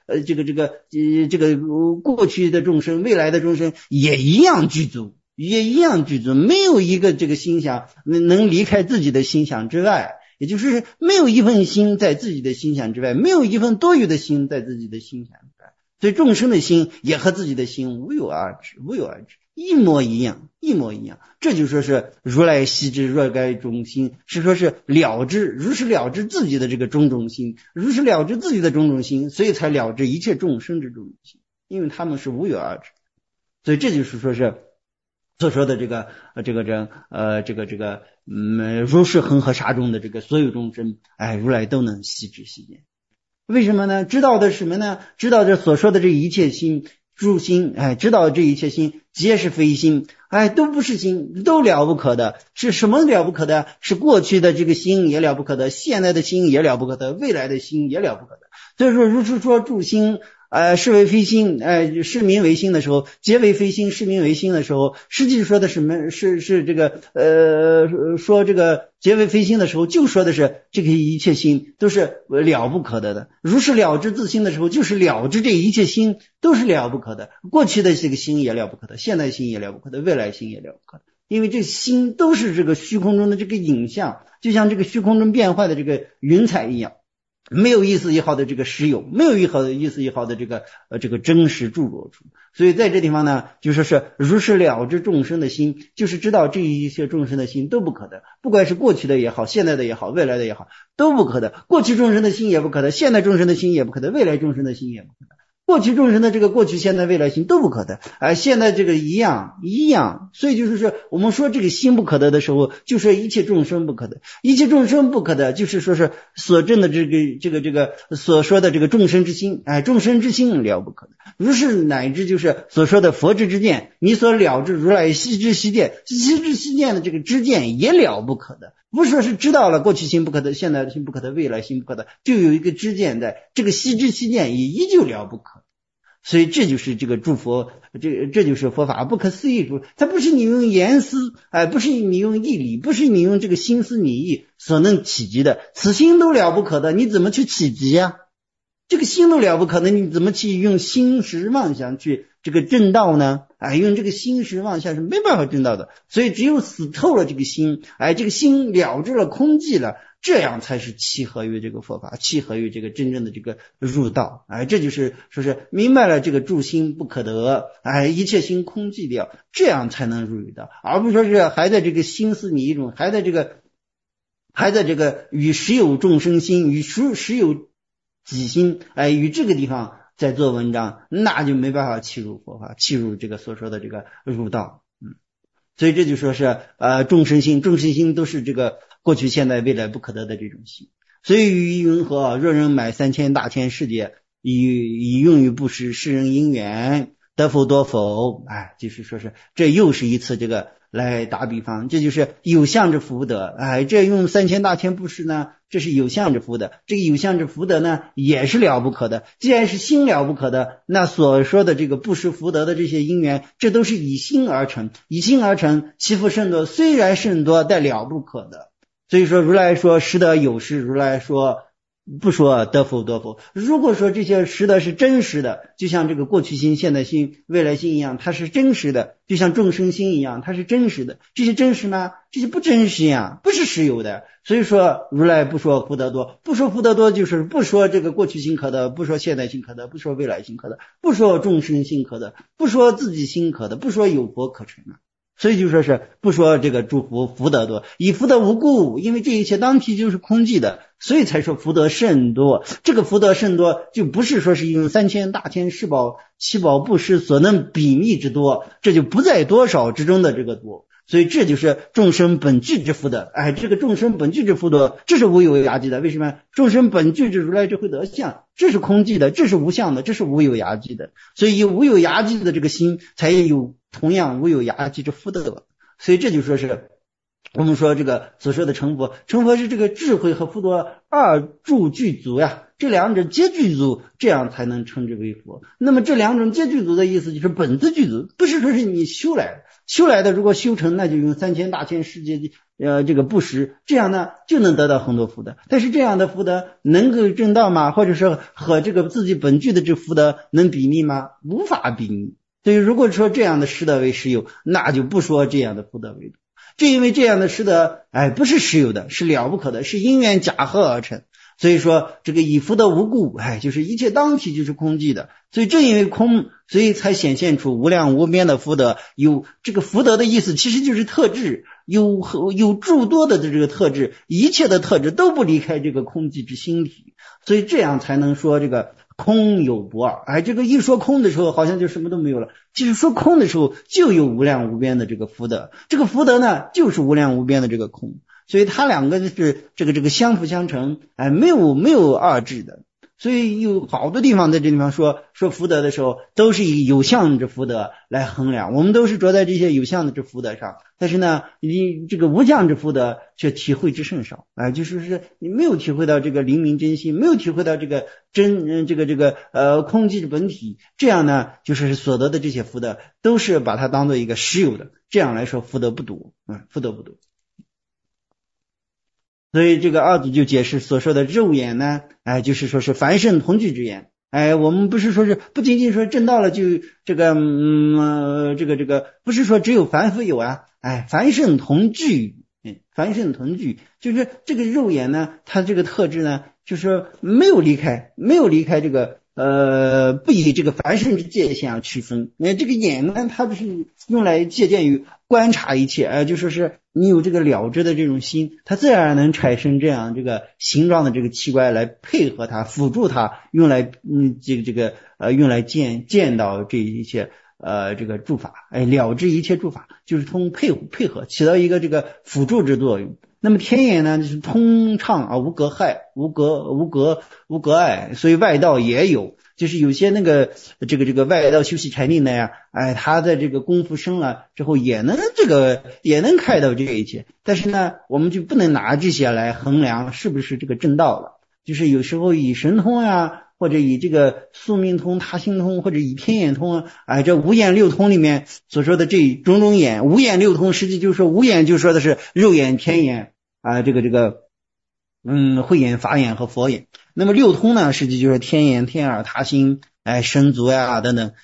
过去的众生、未来的众生也一样具足。没有一个这个心想能离开自己的心想之外，也就是没有一份心在自己的心想之外，没有一份多余的心在自己的心想之外。所以众生的心也和自己的心无有二致，一模一样。这就说是如来悉知若该种心，是说是如实了知自己的这个种种心，如实了知自己的种种心，所以才了知一切众生之种种心，因为他们是无有二致。所以这就是说是所说的如是恒河沙中的这个所有众生，如来都能悉知悉见。为什么呢？知道的什么呢？知道这所说的这一切心诸心，知道这一切心皆是非心，都不是心，都了不可的。是什么了不可的？是过去的这个心也了不可的，现在的心也了不可的，未来的心也了不可的。所以说如是说诸心是为非心，是名为心的时候，皆为非心，是名为心的时候，实际说的什么？是这个说这个皆为非心的时候，就说的是这个一切心都是了不可的。如是了知自心的时候，就是了知这一切心都是了不可的。过去的这个心也了不可的，现在心也了不可的，未来心也了不可的。因为这心都是这个虚空中的这个影像，就像这个虚空中变坏的这个云彩一样。没有一丝一毫的这个实有，没有一丝一毫的这个真实著作处。所以在这地方呢，就说是如是了知众生的心，就是知道这一些众生的心都不可得，不管是过去的也好，现在的也好，未来的也好，都不可得。过去众生的心也不可得，现在众生的心也不可得，未来众生的心也不可得。 过去众生的这个过去现在未来心都不可得，现在这个一样，所以就是说我们说这个心不可得的时候，就说一切众生不可得，一切众生不可得，就是说是所证的这个所说的这个众生之心，众生之心了不可得，如是乃至就是所说的佛智之见，你所了知如来悉知悉见，悉知悉见的这个知见也了不可得，不是说是知道了过去心不可得，现在的心不可得，未来心不可得，就有一个知见在，这个悉知悉见也依旧了不可得。所以这就是这个诸佛，这就是佛法不可思议处，它不是你用言思，不是你用义理，不是你用这个心思拟意所能企及的，此心都了不可得，你怎么去企及啊？这个心都了不可得，你怎么去用心识妄想去这个证道呢？用这个心识妄想是没办法证道的，所以只有死透了这个心，这个心了知了空寂了，这样才是契合于这个佛法，契合于这个真正的这个入道，这就是说是明白了这个住心不可得，一切心空寂掉，这样才能入于道，而不是说是还在这个心思拟一种，还在这个与实有众生心，与实有己心，与这个地方在做文章，那就没办法契入佛法，契入这个所说的这个入道。所以这就说是众生心都是这个过去现在未来不可得的这种心。所以语意云何，若人买3000大千世界，以用于布施，世人因缘得否多否？就是说是这又是一次这个来打比方，这就是有相之福德，这用3000大千布施呢，这是有相之福德，这个有相之福德呢也是了不可的，既然是心了不可的，那所说的这个布施福德的这些因缘，这都是以心而成，以心而成，其福甚多，虽然甚多，但了不可的。所以说如来说实得有失，如来说不说得否多否。如果说这些实得是真实的，就像这个过去心、现在心、未来心一样，它是真实的，就像众生心一样，它是真实的。这些真实吗？这些不真实呀，不是实有的。所以说如来不说福德多，不说福德多就是不说这个过去心可得，不说现在心可得，不说未来心可得，不说众生心可得，不说自己心可得，不说有佛可成。所以就说是不说这个祝福福德多，以福德无故，因为这一切当体就是空寂的，所以才说福德甚多。这个福德甚多就不是说是用3000大千世宝七宝布施所能比拟之多，这就不在多少之中的这个多。所以这就是众生本具之福德，这个众生本具之福德，这是无有涯际的。为什么？众生本具之如来之慧德相，这是空寂的，这是无相的，这是无有涯际的。所以有无有涯际的这个心，才有同样无有涯际之福德。所以这就说是我们说这个所说的成佛，成佛是这个智慧和福德二助具足呀，这两者皆具足，这样才能称之为佛。那么这两种皆具足的意思就是本自具足，不是说是你修来的，如果修成，那就用3000大千世界这个布施，这样呢就能得到很多福德。但是这样的福德能够证道吗？或者说和这个自己本具的这福德能比拟吗？无法比拟。所以如果说这样的实德为实有，那就不说这样的福德为主。正因为这样的实德不是实有的，是了不可的，是因缘假合而成。所以说这个以福德无故，就是一切当体就是空寂的。所以正因为空，所以才显现出无量无边的福德。有这个福德的意思其实就是特质，有诸多的这个特质，一切的特质都不离开这个空寂之心体。所以这样才能说这个空有不二。这个一说空的时候好像就什么都没有了，其实说空的时候就有无量无边的这个福德，这个福德呢就是无量无边的这个空。所以它两个是这个相辅相成，没有二致的。所以有好多地方在这地方说福德的时候，都是以有相之福德来衡量，我们都是着在这些有相的之福德上，但是呢你这个无相之福德却体会之甚少，就是你没有体会到这个灵明真心，没有体会到这个空寂之本体，这样呢就是所得的这些福德都是把它当做一个实有的，这样来说福德不多，福德不多。所以这个二祖就解释所说的肉眼呢，就是说是凡圣同具之眼。我们不是说是不仅仅说证到了就这个不是说只有凡夫有啊，凡圣同具，凡圣同具，就是这个肉眼呢，它这个特质呢，就是说没有离开这个不以这个凡圣之界限而区分。这个眼呢，它不是用来借鉴于观察一切，就说是你有这个了知的这种心，它自然能产生这样这个形状的这个器官来配合它，辅助它，用来用来见到这一切这个诸法，了知一切诸法，就是通配合，起到一个这个辅助之作用。那么天眼呢，就是通畅无隔害，无隔碍，所以外道也有，就是有些那个这个外道修习禅定的呀，他在这个功夫深了之后也能看到这一切，但是呢，我们就不能拿这些来衡量是不是这个正道了，就是有时候以神通呀，或者以这个宿命通、他心通，或者以天眼通这五眼六通里面所说的这种种眼，五眼六通实际就是说五眼就说的是肉眼、天眼慧眼、法眼和佛眼。那么六通呢，实际就是天眼、天耳、他心、身足呀等等，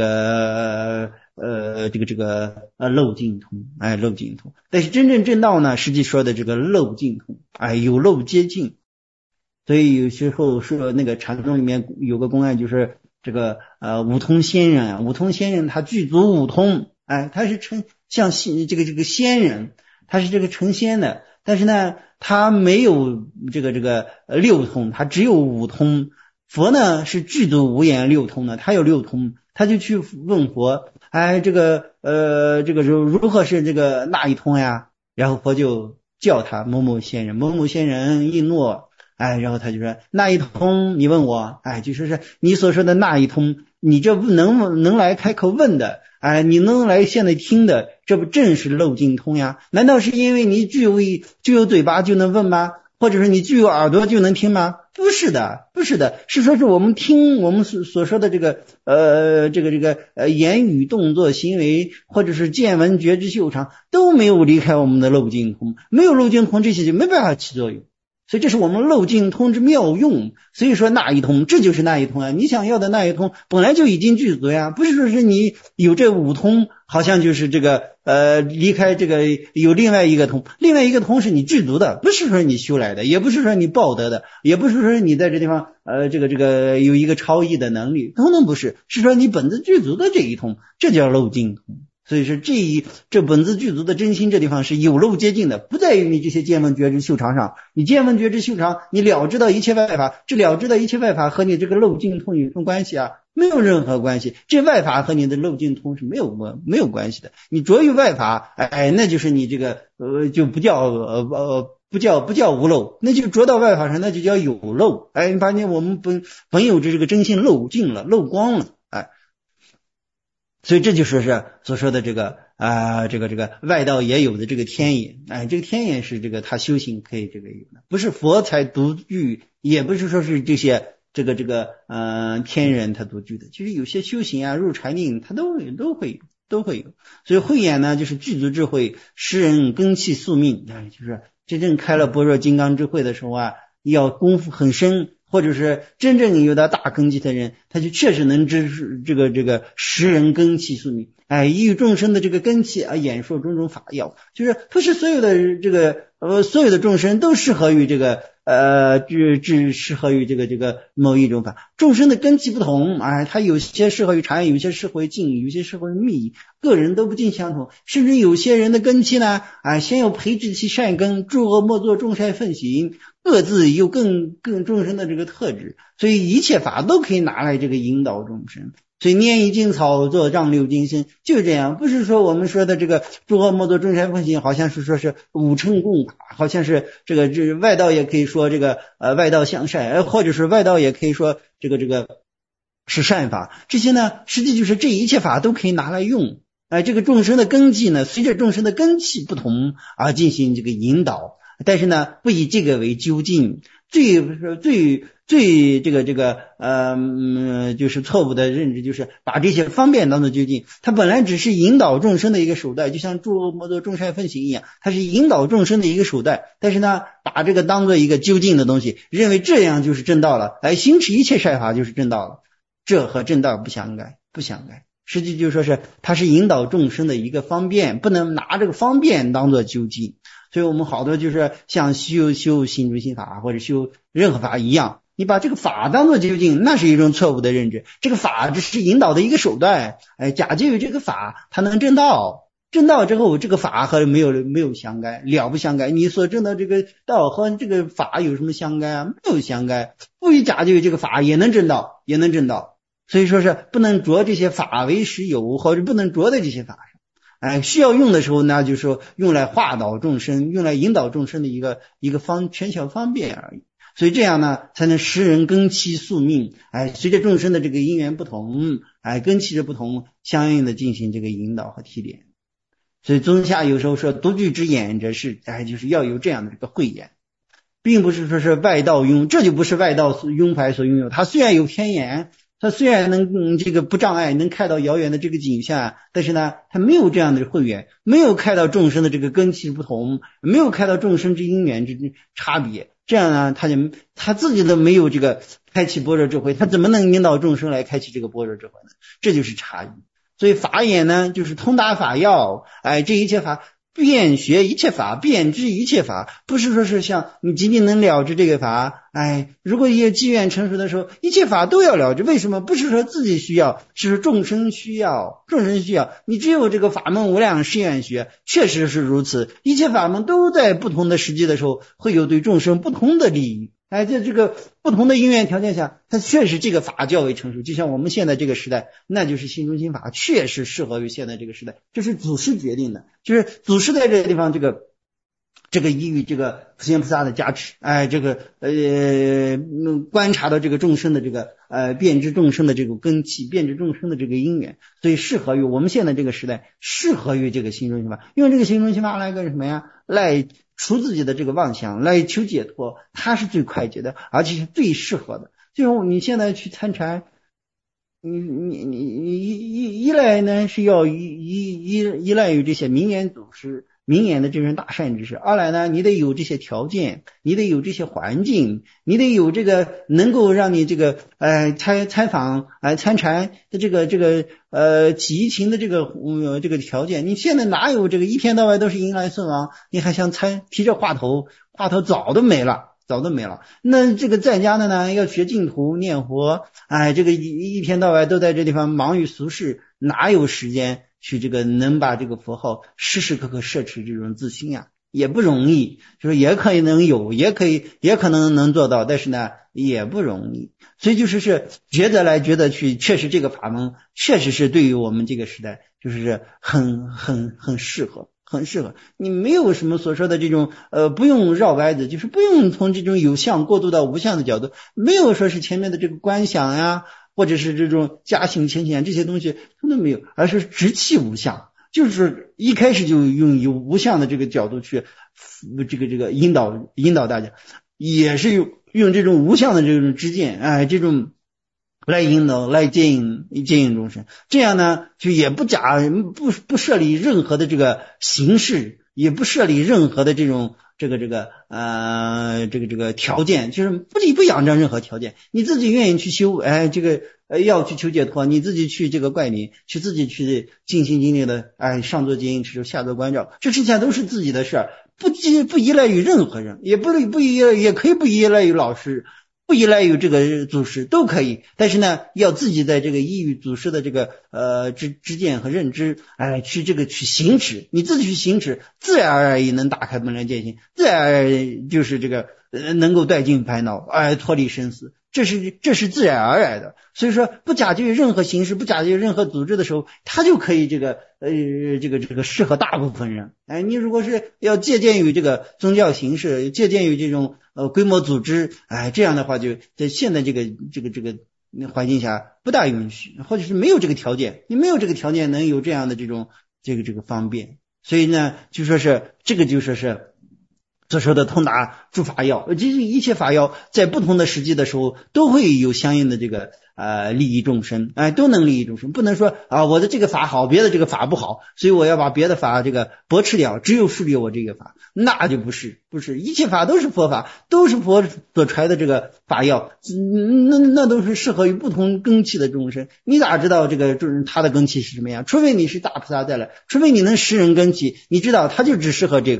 漏尽通，漏尽通。但是真正正道呢，实际说的这个漏尽通，有漏皆尽。所以有时候说那个禅宗里面有个公案，就是这个五通仙人五通仙人他具足五通，他是像这个仙人，他是这个成仙的，但是呢他没有这个六通，他只有五通。佛呢是具足五眼六通的，他有六通，他就去问佛，如何是这个那一通呀？然后佛就叫他某某仙人，某某仙人应诺。然后他就说那一通你问我，就说是你所说的那一通，你这不能来开口问的，你能来现在听的，这不正是漏尽通呀？难道是因为你具有嘴巴就能问吗？或者是你具有耳朵就能听吗？不是的，是说是我们听我们所说的这个言语动作行为，或者是见闻觉知嗅尝，都没有离开我们的漏尽通，没有漏尽通，这些就没办法起作用。所以这是我们漏尽通之妙用，所以说那一通，这就是那一通你想要的那一通本来就已经具足呀，不是说是你有这五通，好像就是这个离开这个有另外一个通，另外一个通是你具足的，不是说你修来的，也不是说你报得的，也不是说你在这地方这个有一个超异的能力，通通不是，是说你本自具足的这一通，这叫漏尽通。所以说这本自具足的真心这地方是有漏皆尽的，不在于你这些见闻觉知嗅尝上，你见闻觉知嗅尝，你了知到一切外法，这了知到一切外法和你这个漏尽通有什么关系啊？没有任何关系，这外法和你的漏尽通是没有关系的。你着于外法，那就是你这个就不叫无漏，那就着到外法上，那就叫有漏。你发现我们本有这个真心漏尽了，漏光了。所以这就说是所说的这个外道也有的这个天眼，这个天眼是这个他修行可以这个有的，不是佛才独具，也不是说是这些天人他独具的，其实有些修行入禅定他都会有。所以慧眼呢，就是具足智慧，识人根器宿命，就是真正开了般若金刚智慧的时候要功夫很深。或者是真正有到大根基的人，他就确实能知这个识人根器宿命，依于众生的这个根器演说种种法要，就是不是所有的所有的众生都适合于适合于这个某一种法，众生的根器不同，他有些适合于禅，有些适合于静，有些适合于密，个人都不尽相同，甚至有些人的根器呢，先有培植其善根，诸恶莫作，众善奉行，各自有更众生的这个特质，所以一切法都可以拿来这个引导众生。所以拈一茎草作丈六金身，就是这样，不是说我们说的这个诸恶莫作，众善奉行，好像是说是五乘共法，好像是这外道也可以说这个外道向善，或者是外道也可以说这个是善法，这些呢实际就是这一切法都可以拿来用。这个众生的根基呢，随着众生的根器不同进行这个引导，但是呢不以这个为究竟。最就是错误的认知，就是把这些方便当作究竟，它本来只是引导众生的一个手段，就像诸恶莫作，众善奉行一样，它是引导众生的一个手段，但是呢把这个当作一个究竟的东西，认为这样就是正道了，行持一切善法就是正道了，这和正道不相干。实际就说是它是引导众生的一个方便，不能拿这个方便当作究竟。所以我们好多就是像修心中心法或者修任何法一样， 你把这个法当作究竟，那是一种错误的认知。这个法只是引导的一个手段，假借于这个法，它能证道。证道之后，这个法和没有相干，了不相干。你所证的这个道和这个法有什么相干啊？没有相干。不以假借于这个法也能证道，也能证道。所以说是不能着这些法为实有，或者不能着在这些法上。需要用的时候呢，就是说用来化导众生，用来引导众生的一个权巧方便而已。所以这样呢，才能使人根器宿命。随着众生的这个因缘不同，根器的不同，相应的进行这个引导和提点。所以宗下有时候说独具之眼者是，就是要有这样的这个慧眼，并不是说是外道拥，这就不是外道拥牌所拥有。他虽然有偏眼，他虽然能这个不障碍，能看到遥远的这个景象，但是呢，他没有这样的慧眼，没有看到众生的这个根器不同，没有看到众生之因缘之差别。这样呢，他自己都没有这个开启般若智慧，他怎么能引导众生来开启这个般若智慧呢？这就是差异。所以法眼呢，就是通达法要，这一切法遍学一切法，遍知一切法，不是说是像你仅仅能了知这个法，如果有机缘成熟的时候，一切法都要了知。为什么？不是说自己需要，是众生需要，众生需要。你只有这个法门无量誓愿学，确实是如此。一切法门都在不同的时机的时候，会有对众生不同的利益。在这个不同的因缘条件下，它确实这个法较为成熟。就像我们现在这个时代，那就是心中心法，确实适合于现在这个时代，这是祖师决定的，就是祖师在这个地方这个依于这个普贤菩萨的加持，观察到这个众生的这个遍知众生的这个根器，遍知众生的这个因缘，所以适合于我们现在这个时代，适合于这个心中心法，用这个心中心法来干什么呀？来除自己的这个妄想，来求解脱，它是最快捷的，而且是最适合的。就是你现在去参禅，你一来呢是要依赖于这些名言祖师、名言的这种大善知识；二来呢，你得有这些条件，你得有这些环境，你得有这个能够让你这个参访参禅的这个起疑情的这个条件。你现在哪有这个一天到晚都是迎来送往，你还想提着话头早都没了。那这个在家的呢，要学净土念佛，这个一天到晚都在这地方忙于俗事，哪有时间去这个能把这个佛号时时刻刻摄持这种自心呀？也不容易，就是也可以能有，也可能能做到，但是呢也不容易。所以就是觉得来觉得去，确实这个法门确实是对于我们这个时代就是很适合。很适合你，没有什么所说的这种不用绕歪子，就是不用从这种有相过渡到无相的角度，没有说是前面的这个观想呀，或者是这种加行浅显这些东西通通没有，而是直气无相，就是一开始就用有无相的这个角度去这个引导大家，也是用这种无相的这种知见，这种来引导，来接引众生，这样呢，就也不设立任何的这个形式，也不设立任何的这种这个条件，就是不仰仗任何条件，你自己愿意去修，要去求解脱，你自己去这个怪名，去自己去尽心尽力的，上座接引持咒，下座观照，这之前都是自己的事儿，不依赖于任何人，也可以不依赖于老师。不依赖于这个祖师都可以，但是呢，要自己在这个依于祖师的这个知见和认知，去行持，你自己去行持，自然而然也能打开本来见性，自然而然就是这个能够断尽烦恼，脱离生死，这是自然而然的。所以说，不假借于任何形式，不假借于任何组织的时候，它就可以这个适合大部分人。你如果是要借鉴于这个宗教形式，借鉴于这种规模组织，这样的话就在现在这个环境下不大允许，或者是没有这个条件，你没有这个条件能有这样的这种这个方便，所以呢，就说是这个就说是所说的通达诸法要，这一切法要在不同的时机的时候都会有相应的这个利益众生，都能利益众生，不能说我的这个法好，别的这个法不好，所以我要把别的法这个驳斥掉，只有树立我这个法，那就不是，一切法都是佛法，都是佛所传的这个法要，那都是适合于不同根器的众生，你咋知道这个他的根器是什么样？除非你是大菩萨再来，除非你能识人根器，你知道他就只适合这个。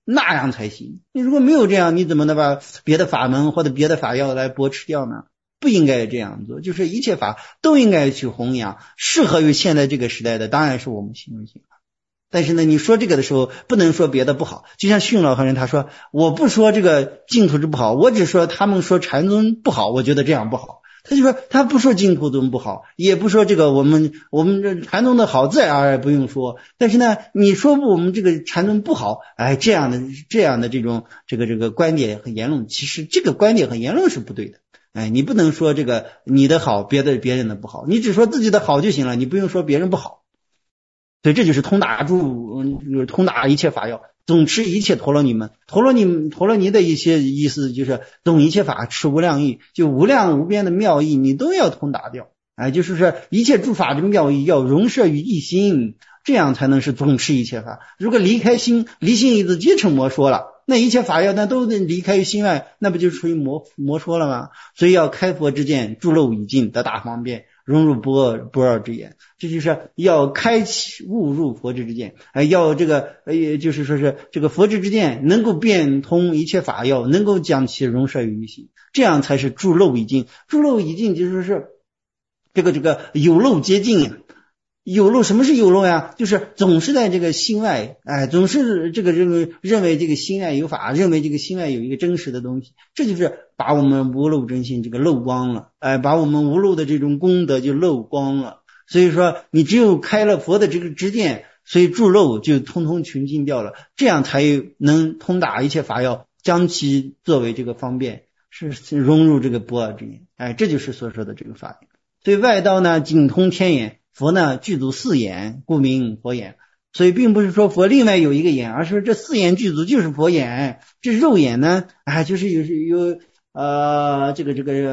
那样才行。你如果没有这样，你怎么能把别的法门或者别的法药来驳斥掉呢？不应该这样做，就是一切法都应该去弘扬，适合于现在这个时代的当然是我们心中心法。但是呢，你说这个的时候不能说别的不好，就像训老和尚他说，我不说这个净土宗不好，我只说他们说禅宗不好，我觉得这样不好。他就说他不说净土宗不好，也不说这个我们这禅宗的好，自然而然不用说。但是呢，你说我们这个禅宗不好，这样的这种这个观点和言论，其实这个观点和言论是不对的。你不能说这个你的好，别人的不好，你只说自己的好就行了，你不用说别人不好。所以这就是通达一切法要，总持一切陀罗尼们。陀罗尼的一些意思就是懂一切法，持无量义，就无量无边的妙义你都要通达掉。就是说一切诸法的妙义要融摄于一心，这样才能是总持一切法。如果离开心，离心一字皆成魔说了，那一切法要那都离开于心外，那不就属于魔说了吗？所以要开佛之见，诸漏已尽，得大方便，融入不二之眼。这就是要开启悟入佛之见，要这个就是说是这个佛之见能够变通一切法要，能够将其融摄于一心，这样才是诸漏已尽。诸漏已尽就是说是这个有漏皆尽呀。有漏，什么是有漏呀？就是总是在这个心外，总是这个认为这个心外有法，认为这个心外有一个真实的东西，这就是把我们无漏真心这个漏光了，把我们无漏的这种功德就漏光了。所以说你只有开了佛的这个知见，所以诸漏就通通群尽掉了，这样才能通达一切法要，将其作为这个方便，是融入这个不二之眼。这就是所说的这个法眼。所以外道呢仅通天眼，佛呢具足四眼，故名佛眼。所以并不是说佛另外有一个眼，而是这四眼具足就是佛眼。这肉眼呢就是有这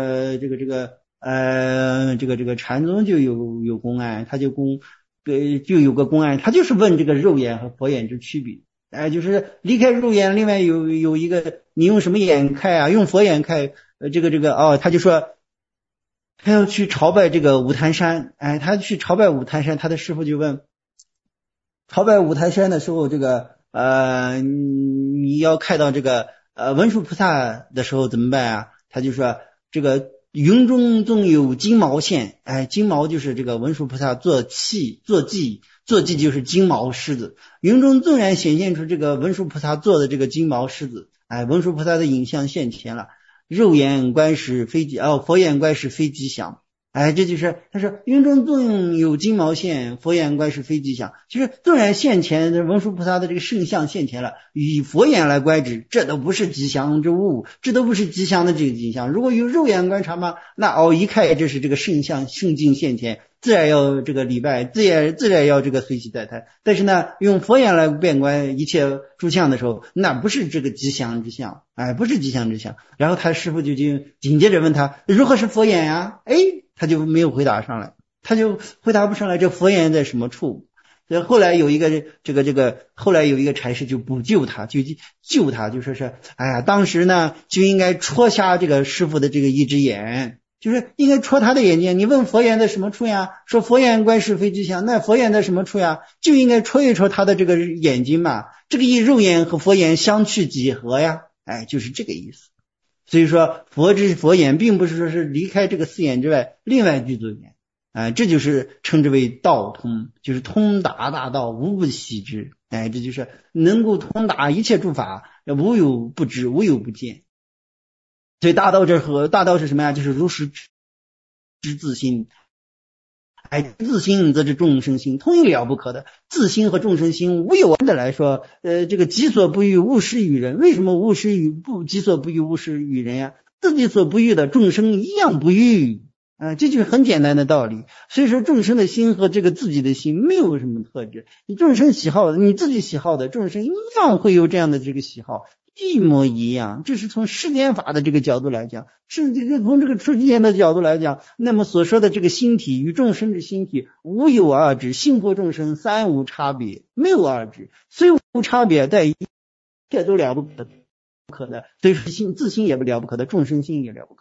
个禅宗就有公案，他就有个公案，他就是问这个肉眼和佛眼之区别。就是离开肉眼，另外有一个你用什么眼看用佛眼看，他就说他要去朝拜这个五坛山。他去朝拜五坛山，他的师父就问，朝拜五坛山的时候，这个你要看到这个文殊菩萨的时候怎么办他就说这个云中纵有金毛现，金毛就是这个文殊菩萨坐骑就是金毛狮子，云中纵然显现出这个文殊菩萨坐的这个金毛狮子，文殊菩萨的影像现前了，肉眼观时非佛眼观时非吉祥。这就是他说云中纵有金毛现，佛眼观时非吉祥。就是纵然现前文殊菩萨的这个圣像现前了，以佛眼来观之，这都不是吉祥之物，这都不是吉祥的这个景象。如果有肉眼观察嘛，那一看这是这个圣像圣境现前，自然要这个礼拜，自然要这个随喜赞叹。但是呢，用佛眼来遍观一切诸相的时候，那不是这个吉祥之相，不是吉祥之相。然后他师父就紧接着问他如何是佛眼呀？他就没有回答上来，他就回答不上来这佛眼在什么处。所以后来有一个后来有一个禅师就补救他，就说是当时呢就应该戳瞎这个师父的这个一只眼，就是应该戳他的眼睛。你问佛眼在什么处呀？说佛眼观是非吉祥，那佛眼在什么处呀？就应该戳一戳他的这个眼睛嘛。这个肉眼和佛眼相去几何呀？就是这个意思。所以说佛眼并不是说是离开这个四眼之外另外具足眼，这就是称之为道通，就是通达大道，无不悉之。这就是能够通达一切诸法，无有不知，无有不见。所以大道是什么呀？就是如实知自心。自心则是众生心，通一了不可的。自心和众生心无有的来说，这个己所不欲，勿施于人。为什么己所不欲，勿施于人呀？自己所不欲的众生一样不欲。这就是很简单的道理。所以说众生的心和这个自己的心没有什么特质，你众生喜好的，你自己喜好的，众生一样会有这样的这个喜好，一模一样。这是从世间法的这个角度来讲，是从这个世间的角度来讲，那么所说的这个心体与众生的心体无有二致，心和众生三无差别，没有二致，虽无差别，但一切都了不可的。所以说自心也不了不可的，众生心也了不可。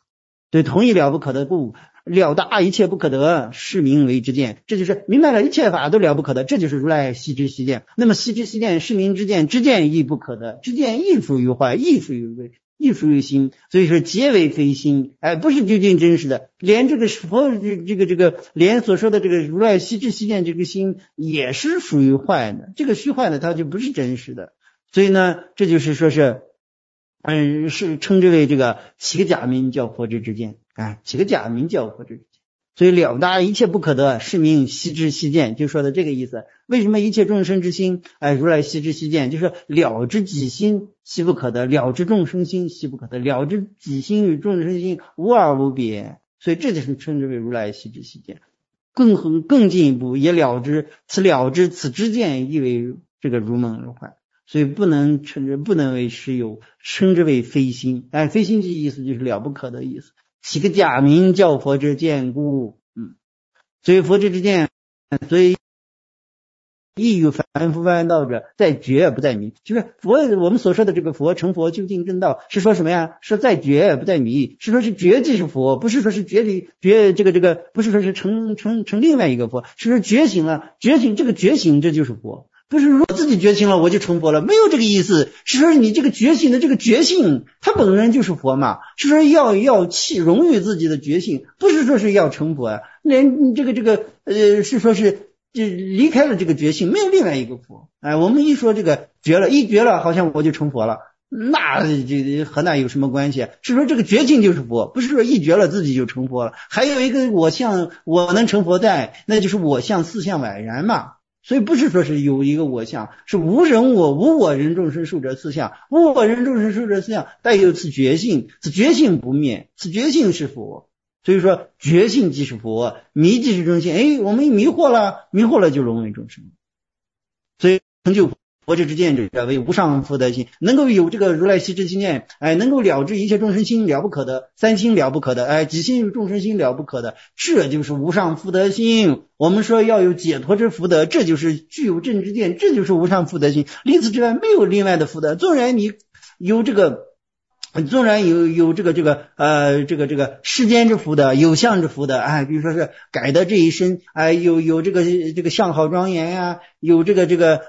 对，同一了不可得故，了达一切不可得，是名为知见。这就是明白了一切法都了不可得，这就是如来悉知悉见。那么悉知悉见是名知见，知见亦不可得，知见亦属于坏，亦属于伪，亦属于心，所以说皆为非心，不是究竟真实的。连这个佛连所说的这个如来悉知悉见这个心也是属于坏的，这个虚坏的它就不是真实的。所以呢，这就是说是是称之为这个起个假名叫佛之知见，起个假名叫佛之知见。所以了达一切不可得，是名悉知悉见，就说的这个意思。为什么一切众生之心如来悉知悉见，就是了知己心悉不可得，了知众生心悉不可得，了知己心与众生心无二无别，所以这就是称之为如来悉知悉见。更进一步也了知此知见亦为这个如梦如幻，所以不能为实有，称之为非心。非心的意思就是了不可的意思，起个假名叫佛之见故。所以佛之知见，所以亦与凡夫外道者，在觉不在迷。就是我们所说的这个佛成佛究竟正道，是说什么呀？说在觉不在迷，是说是觉即是佛，不是说是觉不是说是成另外一个佛，是说觉醒了，这个觉醒这就是佛。不是说自己觉醒了我就成佛了，没有这个意思，是说你这个觉醒的这个觉性它本人就是佛嘛，是说要荣誉自己的觉性，不是说是要成佛啊。连是说是离开了这个觉性，没有另外一个佛。我们一说这个觉了好像我就成佛了，那这和那有什么关系？是说这个觉性就是佛，不是说一觉了自己就成佛了。还有一个我能成佛在，那就是我相四相宛然嘛。所以不是说是有一个我相，是无我人众生寿者四相，无我人众生寿者四相，带有此觉性，此觉性不灭，此觉性是佛。所以说觉性即是佛，迷即是众生。我们迷惑了就沦为众生。所以成就佛之知见者为无上福德心，能够有这个如来悉知悉见，能够了知一切众生心了不可得，三心了不可得，己心与众生心了不可得，这就是无上福德心。我们说要有解脱之福德，这就是具有正知见，这就是无上福德心。离此之外没有另外的福德，纵然你有这个有这个世间之福德，有相之福德，比如说是改得这一身，有这个相好庄严呀，有种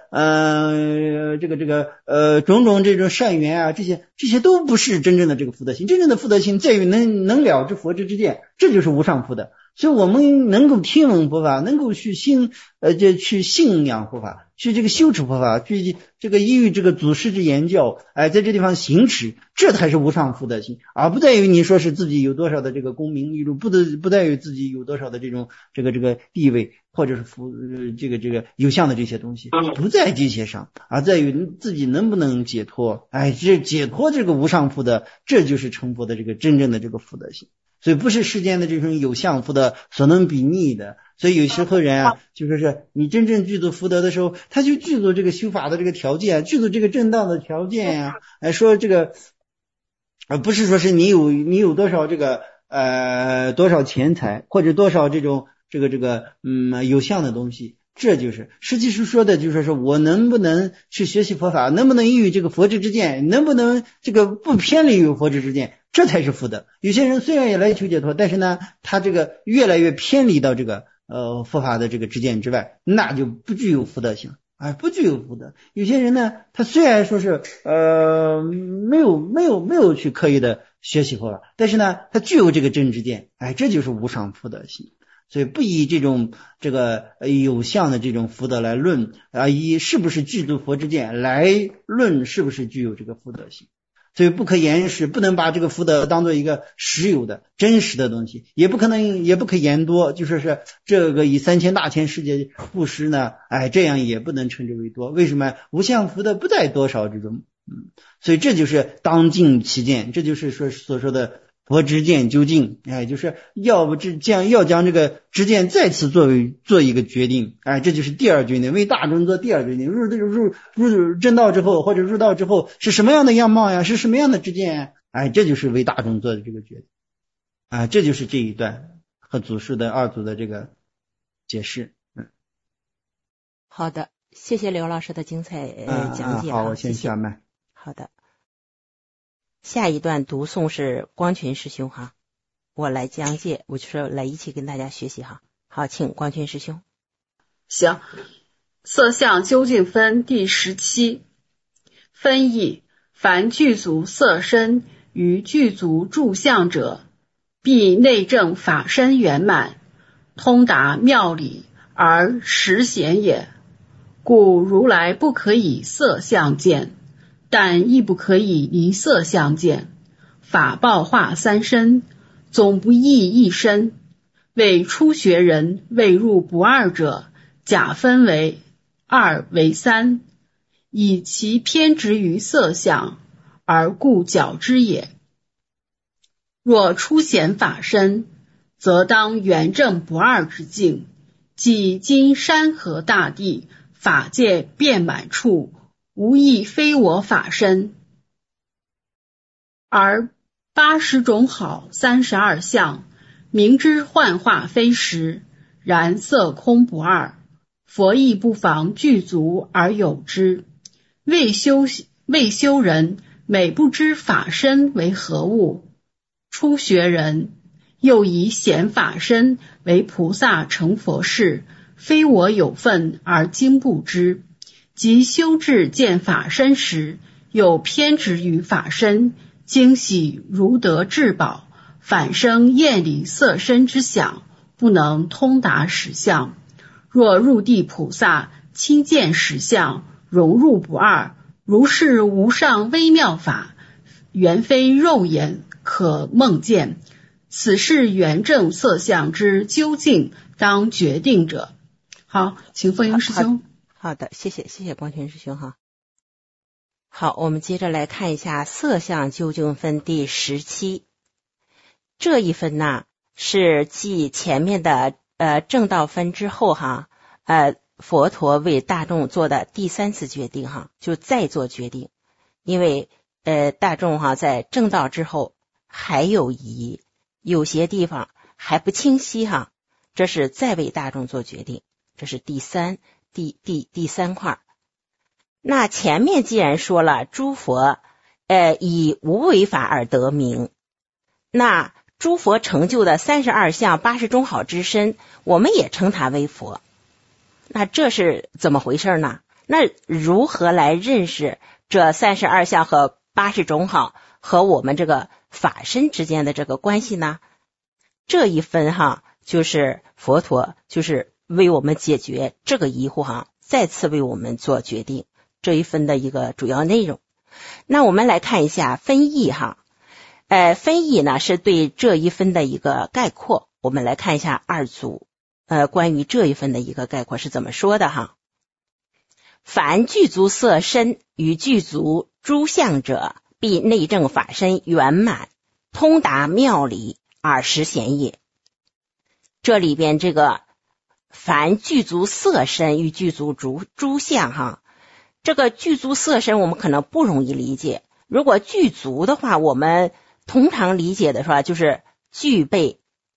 种这种善缘啊，这些都不是真正的这个福德心。真正的福德心在于能了知佛之知见，这就是无上福德。所以我们能够听闻佛法，能够去信仰佛法，去这个修持佛法，去这个依于这个祖师之言教，在这地方行持，这才是无上福德心，而不在于你说是自己有多少的这个功名利禄，不在于自己有多少的这种这个地位，或者是这个有相的这些东西，不在这些上，而在于自己能不能解脱。这解脱这个无上福德，这就是成佛的这个真正的这个福德心。所以不是世间的这种有相福德所能比拟的。所以有时候人就说是你真正具足福德的时候，他就具足这个修法的这个条件，具足这个正道的条件呀。说这个不是说是你有多少这个多少钱财，或者多少这种有相的东西，这就是实际是说的就是说我能不能去学习佛法，能不能依于这个佛之知见，能不能这个不偏离于佛之知见，这才是福德。有些人虽然也来求解脱，但是呢他这个越来越偏离到这个佛法的这个知见之外，那就不具有福德性，不具有福德。有些人呢他虽然说是没有去刻意的学习佛法，但是呢他具有这个真知见，这就是无上福德心。所以不以这种这个有相的这种福德来论以是不是具足佛之见来论是不是具有这个福德性。所以不可言实，不能把这个福德当做一个实有的真实的东西，也不可言多，就说是这个以3000大千世界布施呢，这样也不能称之为多。为什么？无相福德不在多少之中。所以这就是当尽其见，这就是所说的佛知见究竟，就是要将这个知见再次做一个决定，这就是第二决定，为大众做第二决定。入正道之后或者入道之后是什么样的样貌呀？是什么样的知见？这就是为大众做的这个决定。这就是这一段和祖师的二祖的这个解释。 好的，谢谢刘老师的精彩讲解。 好，我先下麦。 好的。下一段读诵是光群师兄哈，我我来讲解，我就说来一起跟大家学习哈。好，请光群师兄。 行，色相究竟分第17。分义：凡具足色身与具足住相者，必内证法身圆满，通达妙理而实显也。故如来不可以色相见，但亦不可以离色相见。法报化三身，总不异一身。为初学人未入不二者，假分为2为3，以其偏执于色相，而故矫之也。若初显法身，则当圆正不二之境，即今山河大地，法界遍满处，无一非我法身。而80种好32相，明知幻化非实，然色空不二，佛亦不妨具足而有之。未修人每不知法身为何物，初学人又以显法身为菩萨成佛事，非我有份而经不知，即修至见法身时，又偏执于法身，惊喜如得至宝，反生厌离色身之想，不能通达实相。若入地菩萨亲见实相，融入不二，如是无上微妙法，原非肉眼可梦见。此是圆正色相之究竟当决定者。好，请凤英师兄。 好的，谢谢光群师兄哈。好，我们接着来看一下色相究竟分第17。这一分呢，是继前面的正道分之后哈，佛陀为大众做的第3次决定哈，就再做决定。因为大众哈在正道之后还有疑，有些地方还不清晰哈，这是再为大众做决定，这是第三块。那前面既然说了诸佛以无为法而得名，那诸佛成就的32相80种好之身，我们也称它为佛。那这是怎么回事呢？那如何来认识这32相和80种好和我们这个法身之间的这个关系呢？这一分哈，就是佛陀就是为我们解决这个疑惑哈，再次为我们做决定，这一分的一个主要内容。那我们来看一下分义哈，分义呢是对这一分的一个概括。我们来看一下二祖关于这一分的一个概括是怎么说的哈。凡具足色身与具足诸相者，必内证法身圆满，通达妙理而实显也。这里边这个凡具足色身与具足诸相哈，这个具足色身我们可能不容易理解。如果具足的话，我们通常理解的说就是具备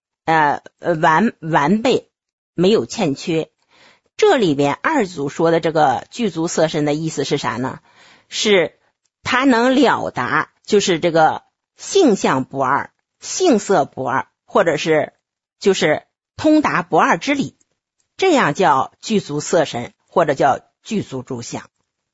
完备，没有欠缺。这里边二祖说的这个具足色身的意思是啥呢？是他能了达，就是这个性相不二，性色不二，或者是就是通达不二之理，这样叫具足色身，或者叫具足诸相。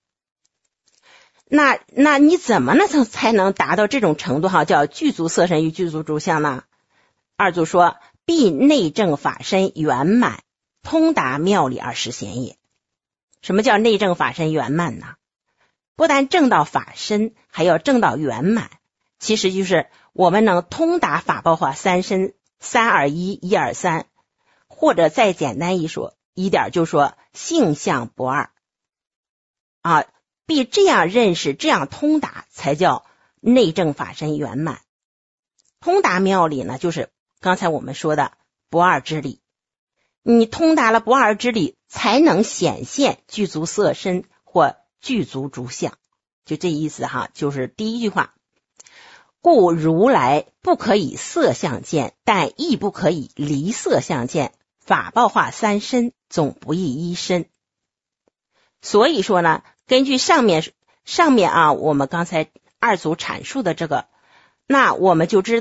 那你怎么才能达到这种程度哈，叫具足色身与具足诸相呢？二祖说必内证法身圆满，通达妙理而实显也。什么叫内证法身圆满呢？不但证到法身，还要证到圆满。其实就是我们能通达法报化三身3而1 1而3，或者再简单一点就说性相不二啊，必这样认识，这样通达才叫内证法身圆满。通达妙理呢，就是刚才我们说的不二之理。你通达了不二之理，才能显现具足色身或具足诸相，就这意思哈。就是第一句话，故如来不可以色相见，但亦不可以离色相见，法报化三身，总不异一身。所以说呢，根据上面啊，我们刚才二祖阐述的这个，那我们就知道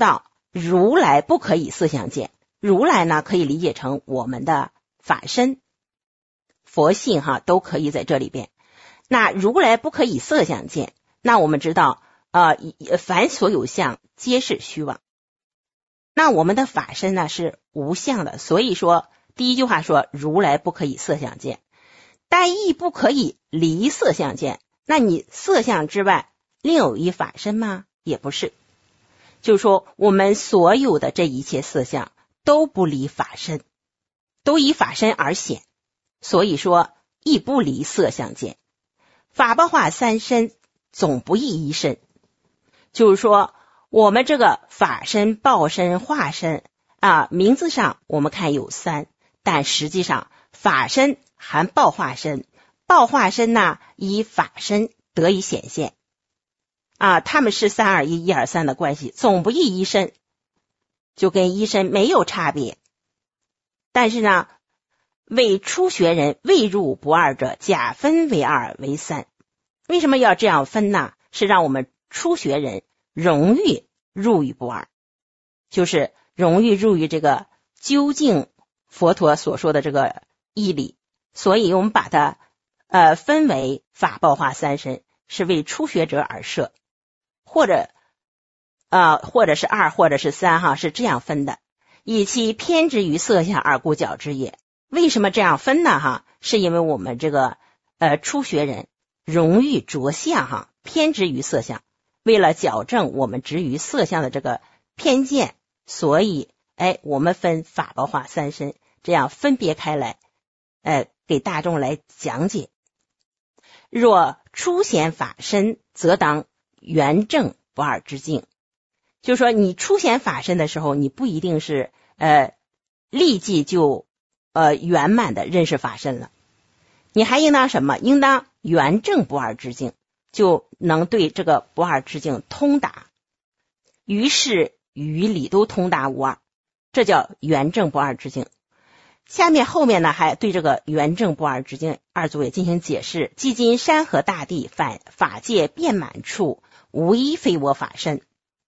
如来不可以色相见。如来呢，可以理解成我们的法身、佛性都可以在这里边。那如来不可以色相见，那我们知道凡所有相皆是虚妄。那我们的法身呢是无相的，所以说第一句话说如来不可以色相见，但亦不可以离色相见。那你色相之外另有一法身吗？也不是。就是说我们所有的这一切色相都不离法身，都以法身而显，所以说亦不离色相见。法报化三身，总不异一身。就是说我们这个法身、报身、化身名字上我们看有三，但实际上法身含报化身，报化身呢以法身得以显现他们是321、123的关系，总不异一身，就跟一身没有差别。但是呢，为初学人未入不二者，假分为二为三。为什么要这样分呢？是让我们初学人容易入于不二，就是容易入于这个究竟佛陀所说的这个义理。所以我们把它分为法报化三身，是为初学者而设，或者是二，或者是三是这样分的，以其偏执于色相而故较之也。为什么这样分呢？是因为我们这个初学人容易着相偏执于色相，为了矫正我们执于色相的这个偏见，所以我们分法报化三身，这样分别开来给大众来讲解。若初显法身，则当圆正不二之境。就是说你初显法身的时候，你不一定是立即就圆满的认识法身了，你还应当什么？应当圆正不二之境，就能对这个不二之境通达，于是于理都通达无二，这叫圆正不二之境。后面呢还对这个圆正不二之境二祖也进行解释。即今山河大地法界遍满处，无一非我法身。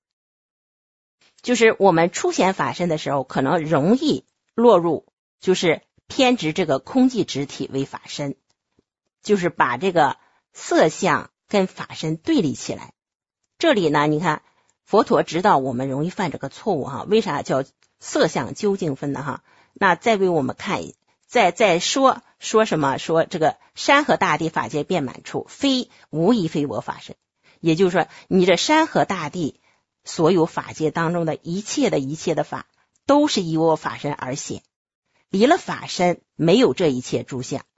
就是我们初显法身的时候，可能容易落入就是偏执这个空寂执体为法身，就是把这个色相跟法身对立起来。这里呢你看佛陀知道我们容易犯这个错误为啥叫色相究竟分呢那再为我们看再说什么，说这个山河大地法界遍满处，无一非我法身。也就是说你这山河大地所有法界当中的一切的法都是以我法身而显，离了法身没有这一切诸相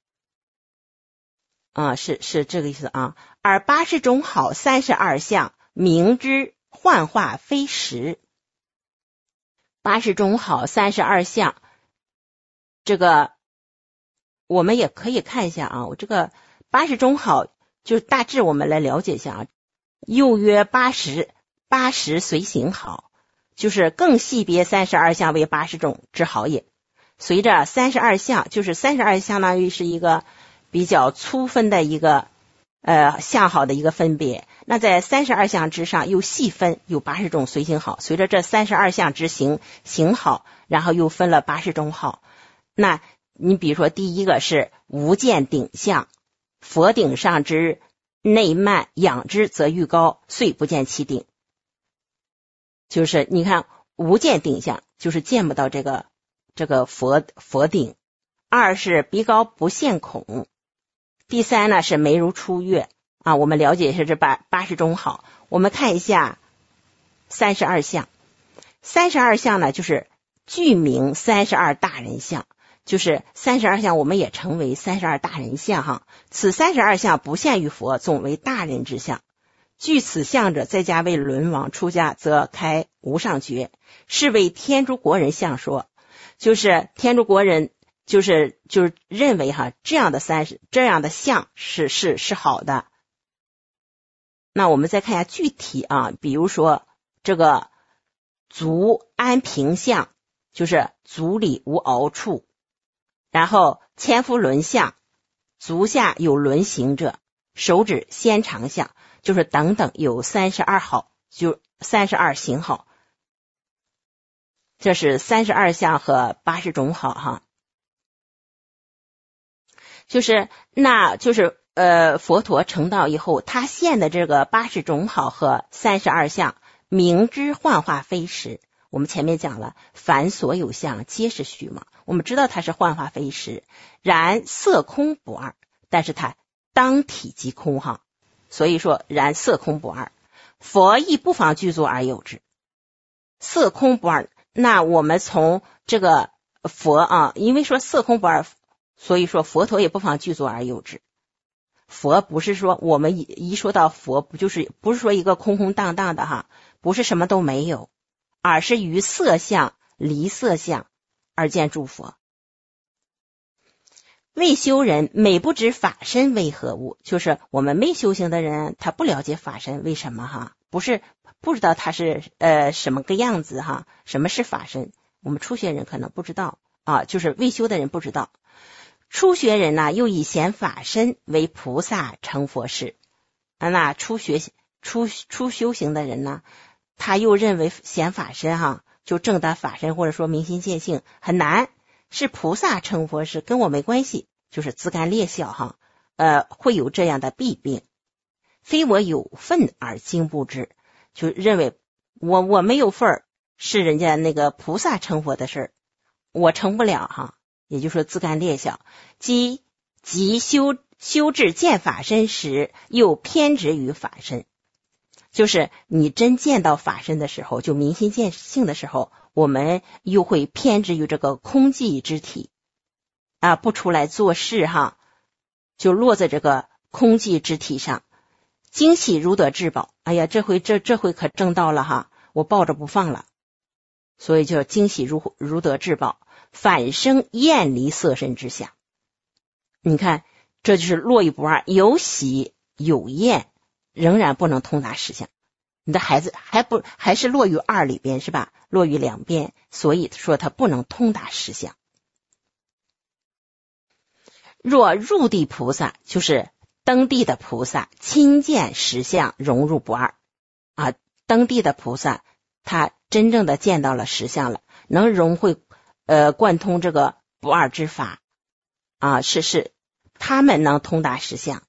是这个意思而80种好32相，明之幻化非实。80种好32相，这个我们也可以看一下我这个80种好就是大致我们来了解一下又曰80随行好，就是更细别32相为80种之好也。随着32相，就是32相当于是一个比较粗分的一个相好的一个分别。那在32相之上又细分，有80种随行好，随着这32相之行好，然后又分了80种好。那你比如说第一个是无见顶相，佛顶上之内慢，仰之则愈高，遂不见其顶。就是你看无见顶相，就是见不到这个佛顶。二是鼻高不现孔。第三呢是眉如初月我们了解一下这80种好。我们看一下32相。32相呢就是具名32大人相，就是32相我们也称为32大人相此32相不限于佛，总为大人之相。据此相者，在家为轮王，出家则开无上觉，是为天竺国人相说。就是天竺国人就是认为这样的相是好的。那我们再看一下具体比如说这个足安平相，就是足里无凹处。然后千夫轮相，足下有轮行者，手指纤长相，就是等等有32好，就32行好。 这是32相和80种好哈。佛陀成道以后，他现的这个80种好和32相，明知幻化非实。我们前面讲了，凡所有相皆是虚妄，我们知道它是幻化非实，然色空不二，但是它当体即空哈，所以说然色空不二，佛亦不妨具足而有之。色空不二，那我们从这个佛啊，因为说色空不二，所以说佛陀也不妨具足而有之。佛不是说我们一说到佛，不是说一个空空荡荡的哈，不是什么都没有，而是于色相离色相而见诸佛。未修人每不知法身为何物，就是我们没修行的人，他不了解法身为什么哈，不知道他是什么个样子哈，什么是法身，我们初学人可能不知道啊，就是未修的人不知道。初学人呢，又以显法身为菩萨成佛事。那初修行的人呢，他又认为显法身哈，就证得法身或者说明心见性很难，是菩萨成佛事，跟我没关系，就是自甘劣小哈。会有这样的弊病。非我有份而经不知，就认为我没有份儿，是人家那个菩萨成佛的事儿，我成不了哈。也就是说自甘劣小，即修治见法身时，又偏执于法身。就是你真见到法身的时候，就明心见性的时候，我们又会偏执于这个空寂之体啊，不出来做事哈，就落在这个空寂之体上。惊喜如得至宝，哎呀，这回可证到了哈，我抱着不放了，所以就惊喜如得至宝。反生厌离色身之相。你看，这就是络绎不二，有喜有厌，仍然不能通达实相。你的孩子还是落于二里边是吧？落于两边，所以说他不能通达实相。若入地菩萨，就是登地的菩萨，亲见实相，融入不二啊。登地的菩萨，他真正的见到了实相了，能融会贯通这个不二之法啊，是他们能通达实相。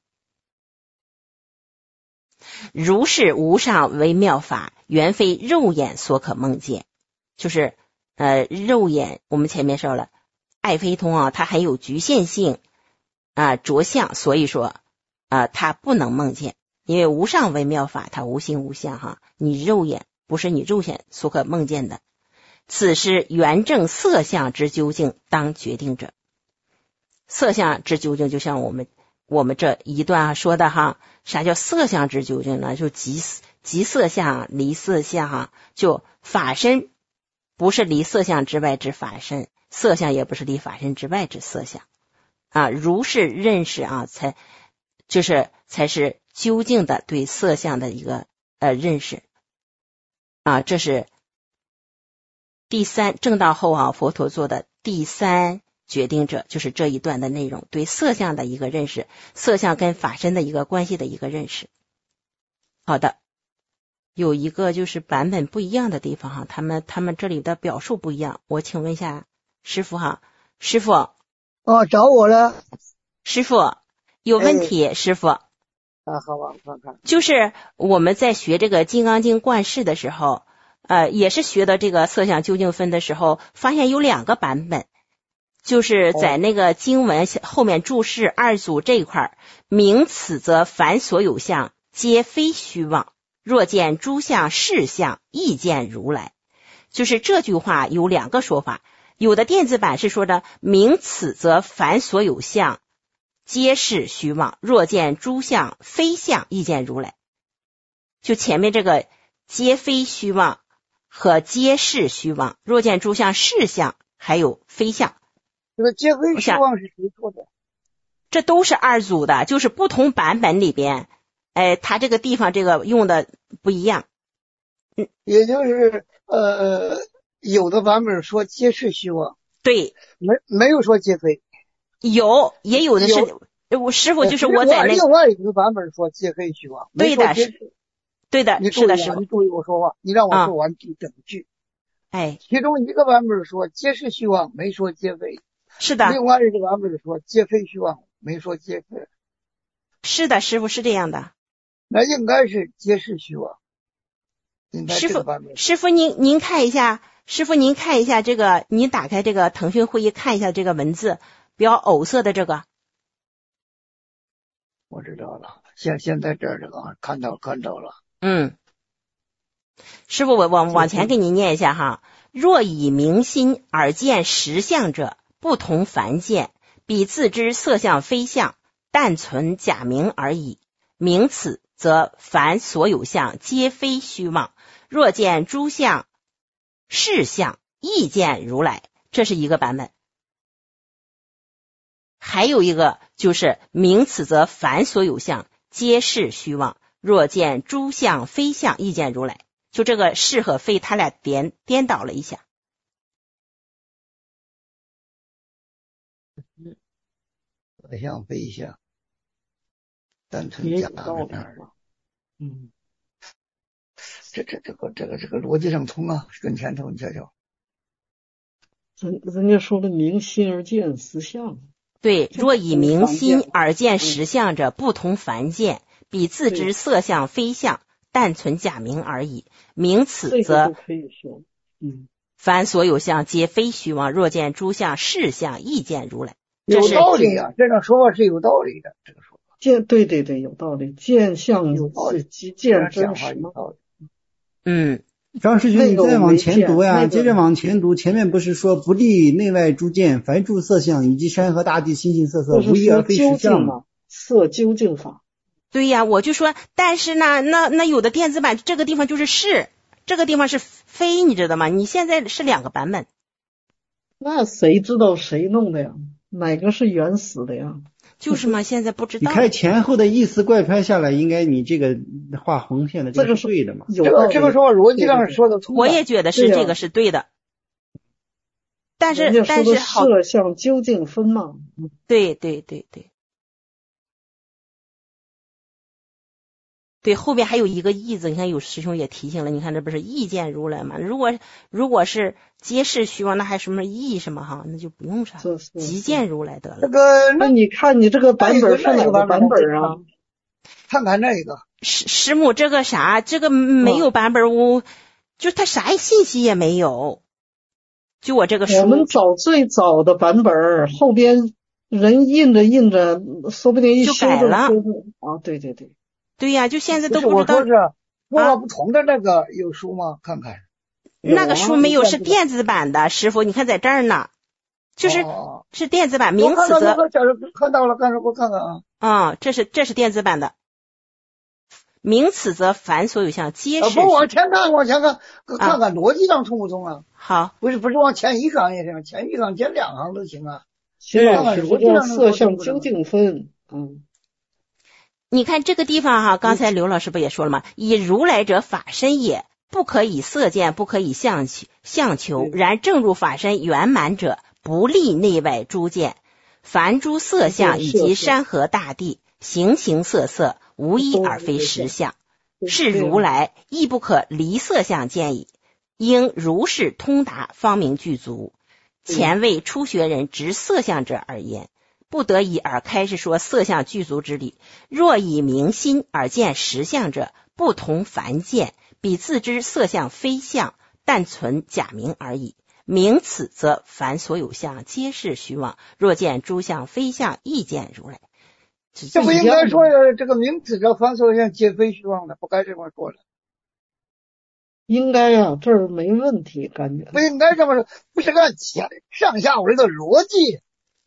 如是无上为妙法，原非肉眼所可梦见。就是肉眼我们前面说了，爱非通啊，它很有局限性啊，着相，所以说它不能梦见。因为无上为妙法，它无形无相哈，你肉眼不是你肉眼所可梦见的。此时原正色相之究竟当决定者。色相之究竟，就像我们这一段说的哈，啥叫色相之究竟呢？就即色相离色相哈，就法身不是离色相之外之法身，色相也不是离法身之外之色相啊。如是认识啊，才是究竟的对色相的一个认识啊。这是第三证道后啊，佛陀做的第三决定者，就是这一段的内容，对色相的一个认识，色相跟法身的一个关系的一个认识。好的，有一个就是版本不一样的地方哈，他们这里的表述不一样，我请问一下师父哈，师父哦，找我了， 师父有问题，师父好吧，看看， 就是我们在学这个金刚经观世的时候。也是学的这个色相究竟分的时候，发现有两个版本，就是在那个经文后面注释二祖这一块，明此则凡所有相皆非虚妄，若见诸相是相，亦见如来。就是这句话有两个说法，有的电子版是说的明此则凡所有相皆是虚妄，若见诸相非相，亦见如来。就前面这个皆非虚妄和皆是虚妄，若见诸相是相，还有非相。 这个皆非虚妄是谁说的？ 这都是二祖的，就是不同版本里边，他这个地方这个用的不一样。 也就是有的版本说皆是虚妄， 对， 没有说皆非。 也有的是，我师父就是我在那另外一个版本说皆非虚妄， 对的，对的，是的，师父， 你注意我说话，你让我说完整句。 哎， 其中一个版本说皆是虚妄，没说皆非。 是的， 另外一个版本说皆非虚妄，没说皆非。 是的，师傅是这样的。 那应该是皆是虚妄。应该这个版本。 师傅您看一下，师傅您看一下这个，您打开这个腾讯会议看一下这个文字，比较藕色的这个。 我知道了，现在这个看到了。 师傅，我往前给您念一下哈。若以明心而见实相者，不同凡见，彼自知色相非相，但存假名而已。名此，则凡所有相皆非虚妄。若见诸相是相，亦见如来。这是一个版本。还有一个就是名此，则凡所有相皆是虚妄。若见诸相非相，亦见如来。就这个是和非，他俩颠倒了一下。 色相非相，单纯假名而已。这个逻辑上通啊，跟前头你瞧瞧。 人家说的明心而见实相。 对，若以明心而见实相者，不同凡见，彼自知色相非相，但存假名而已。名此，则凡所有相皆非虚妄。若见诸相是相，亦见如来。 有道理啊，这种说法是有道理的。这个说法对，有道理。见相是即见真实吗？ 张师兄，你再往前读呀，接着往前读。前面不是说不立内外诸见，凡诸色相以及山河大地形形色色，无一而非实相吗？ 色究竟法。 对呀，我就说，但是呢，那有的电子版这个地方就是是，这个地方是非，你知道吗？你现在是两个版本。 那谁知道谁弄的呀？哪个是原始的呀？ 就是嘛，现在不知道。 你看前后的意思怪拍下来，应该你这个画红线的这个是对的嘛？ 这个说法逻辑上说的通。 我也觉得是这个是对的。但是好， 色相究竟分嘛？ 对，后边还有一个义字，你看有师兄也提醒了，你看这不是意见如来吗？如果是皆是虚妄，那还什么义什么哈，那就不用啥，即见如来得了。 那你看你这个版本是哪个版本啊？ 看看那个师母这个啥，这个没有版本，就他啥信息也没有。就我这个书， 我们找最早的版本，后边人印着，说不定一就改了啊，对。 对呀，就现在都不知道。 我说是说法不同的那个有书吗？看看。 那个书没有，是电子版的，师傅，你看在这儿呢，是电子版，名词则看到了，我看看啊。 这是电子版的。名此则凡所有相皆是。 不往前看，看看逻辑上通不通啊？ 好， 不是往前一行也行，前一行前两行都行啊。 逻辑上色相究竟分。 你看这个地方哈，刚才刘老师不也说了吗？以如来者法身也，不可以色见，不可以相求。然正入法身圆满者，不立内外诸见，凡诸色相以及山河大地，形形色色，无一而非实相。是如来亦不可离色相见矣，应如是通达，方明具足。前为初学人执色相者而言，不得已而开始说色相具足之理。若以明心而见实相者，不同凡见，彼自知色相非相，但存假名而已。名此，则凡所有相皆是虚妄。若见诸相非相，亦见如来。 这不应该说这个名此则凡所有相皆非虚妄的，不该这么说的。 应该呀，这儿没问题，感觉不应该这么说，不是按上下文的逻辑。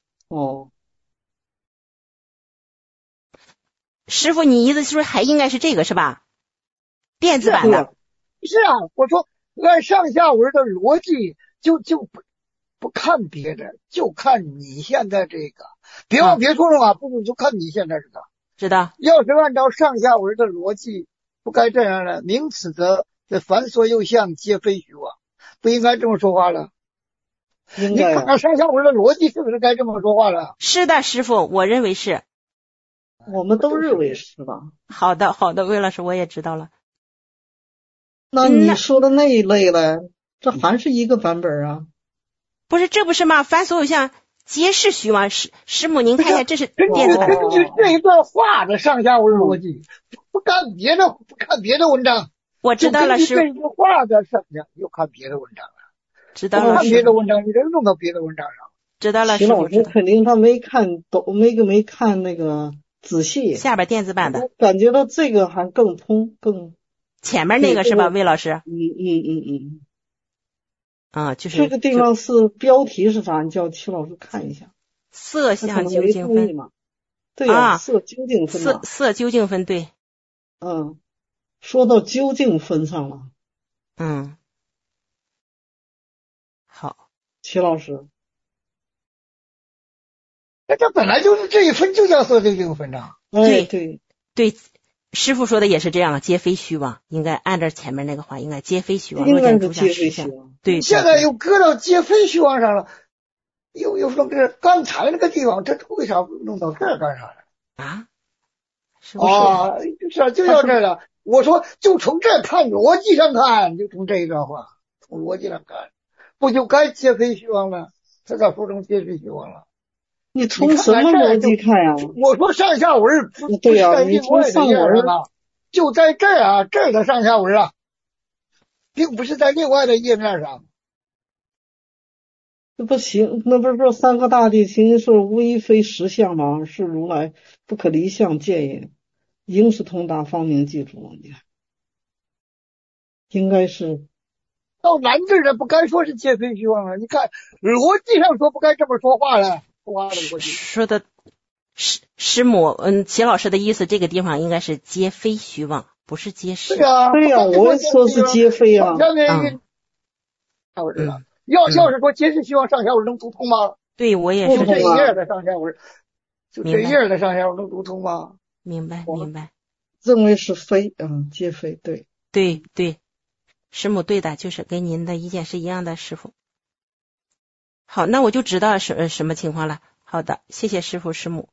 师傅，你意思是说还应该是这个是吧？电子版的。 是啊，我说按上下文的逻辑，就不看别的，就看你现在这个。别说了啊，不就看你现在这个。 知道。要是按照上下文的逻辑，不该这样的。名此则凡所有相皆非虚妄，不应该这么说话了。你看看上下文的逻辑是不是该这么说话了？ 是的，师傅，我认为是。 我们都认为是吧？ 好的，魏老师，我也知道了。 那你说的那一类呢？ 这还是一个版本啊。 不是，这不是吗？凡所有相皆是虚妄。师母您看一下，这是电子版。 根据这一段话的上下文逻辑，不看别的文章。 我知道了， 师母。这一句话的上下又看别的文章了。 知道了， 看别的文章，你这弄到别的文章上。 知道了， 齐老师肯定他没看懂，没看那个仔细。 下边电子版的， 我感觉到这个还更通更。 前面那个是吧，魏老师？就是这个地方是标题是啥？你叫齐老师看一下。 色相究竟分嘛？对呀，色究竟分。 色究竟分，对。 说到究竟分上了。 好， 齐老师。 这本来就是这一分就叫色究竟分呐。 对， 师父说的也是这样，皆非虚妄，应该按照前面那个话，应该皆非虚妄，若见诸相实相。对， 现在又搁到皆非虚妄上了，又说这刚才那个地方，这为啥弄到这儿干啥呢？ 啊？是不是？ 是就到这儿了。我说就从这看逻辑上看，就从这一段话，从逻辑上看，不就该皆非虚妄了？他咋说成皆是虚妄了？ 你从什么逻辑看呀？ 我说上下文对呀，你从上文就在这儿啊，这儿的上下文啊，并不是在另外的页面上。 那不行，那不是说三个大地行是无一非实相吗？是如来不可离相见也，应是通达方明记住。你看，应该是到难这儿了，不该说是皆非虚妄了。你看逻辑上说不该这么说话了。 说的师母，齐老师的意思，这个地方应该是皆非虚妄，不是皆是。 对呀， 我说是皆非啊。 要是说皆是虚妄，上下文能读通吗？ 对，我也是这一页的上下文，就这一页的上下文能读通吗？ 明白。 认为是非，皆非， 对，师母对的，就是跟您的意见是一样的，师父。好，那我就知道什么情况了。好的，谢谢师父师母。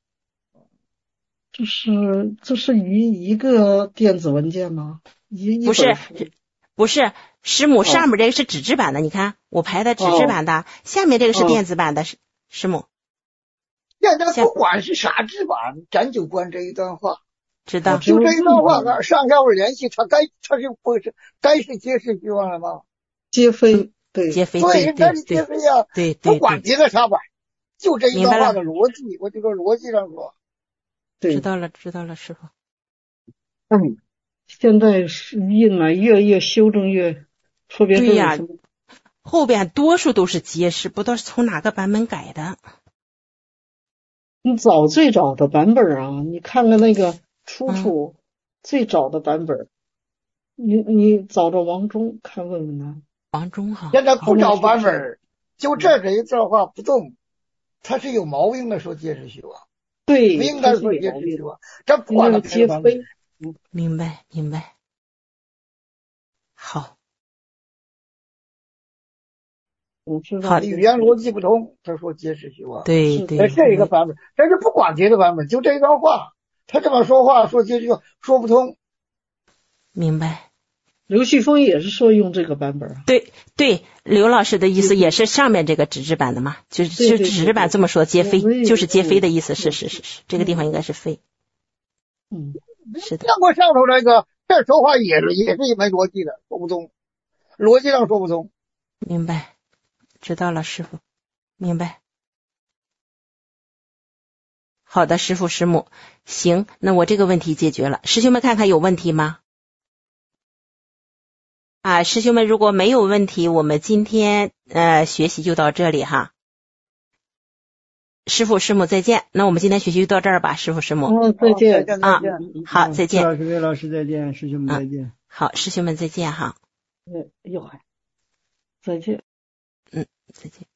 这是一个电子文件吗？ 不是，师母上面这个是纸质版的，你看我排的纸质版的，下面这个是电子版的，师母。 现在不管是啥纸版，咱就关这一段话。 知道。 就这一段话上下文联系，它是不是该是皆是虚妄了吗？ 皆非。对， 皆非， 对，应该是皆非呀。 对， 不管别的啥玩意，就这一段话的逻辑，我就说逻辑上说。 知道了，师父。 现在是印了越修正越说别对呀，后边多数都是皆是，不知道是从哪个版本改的。 你最早的版本啊，你看看那个出最早的版本，你找着王忠看问问他。 王忠哈， 现在不找版本，就这一段话不动，他是有毛病的，说皆是虚妄。 对， 不应该说皆是虚妄，这不管皆非。 明白。好， 语言逻辑不通，他说皆是虚妄。 对， 这一个版本，但是不管别的版本，就这一段话，他这么说话说皆是虚妄，说不通。 明白。 刘旭峰也是说用这个版本。 对，刘老师的意思也是上面这个纸质版的嘛，就纸质版这么说，皆非就是皆非的意思，是，这个地方应该是非。是的。 见过上头那个，这说话也是没逻辑的，说不通，逻辑上说不通。 明白，知道了，师父，明白。好的，师父师母，行，那我这个问题解决了。师兄们看看有问题吗？师兄们如果没有问题，我们今天学习就到这里哈。师父师母再见，那我们今天学习就到这儿吧，师父师母。 再见好，再见。 魏老师再见，师兄们再见。 好，师兄们再见哈。 再见。 再见。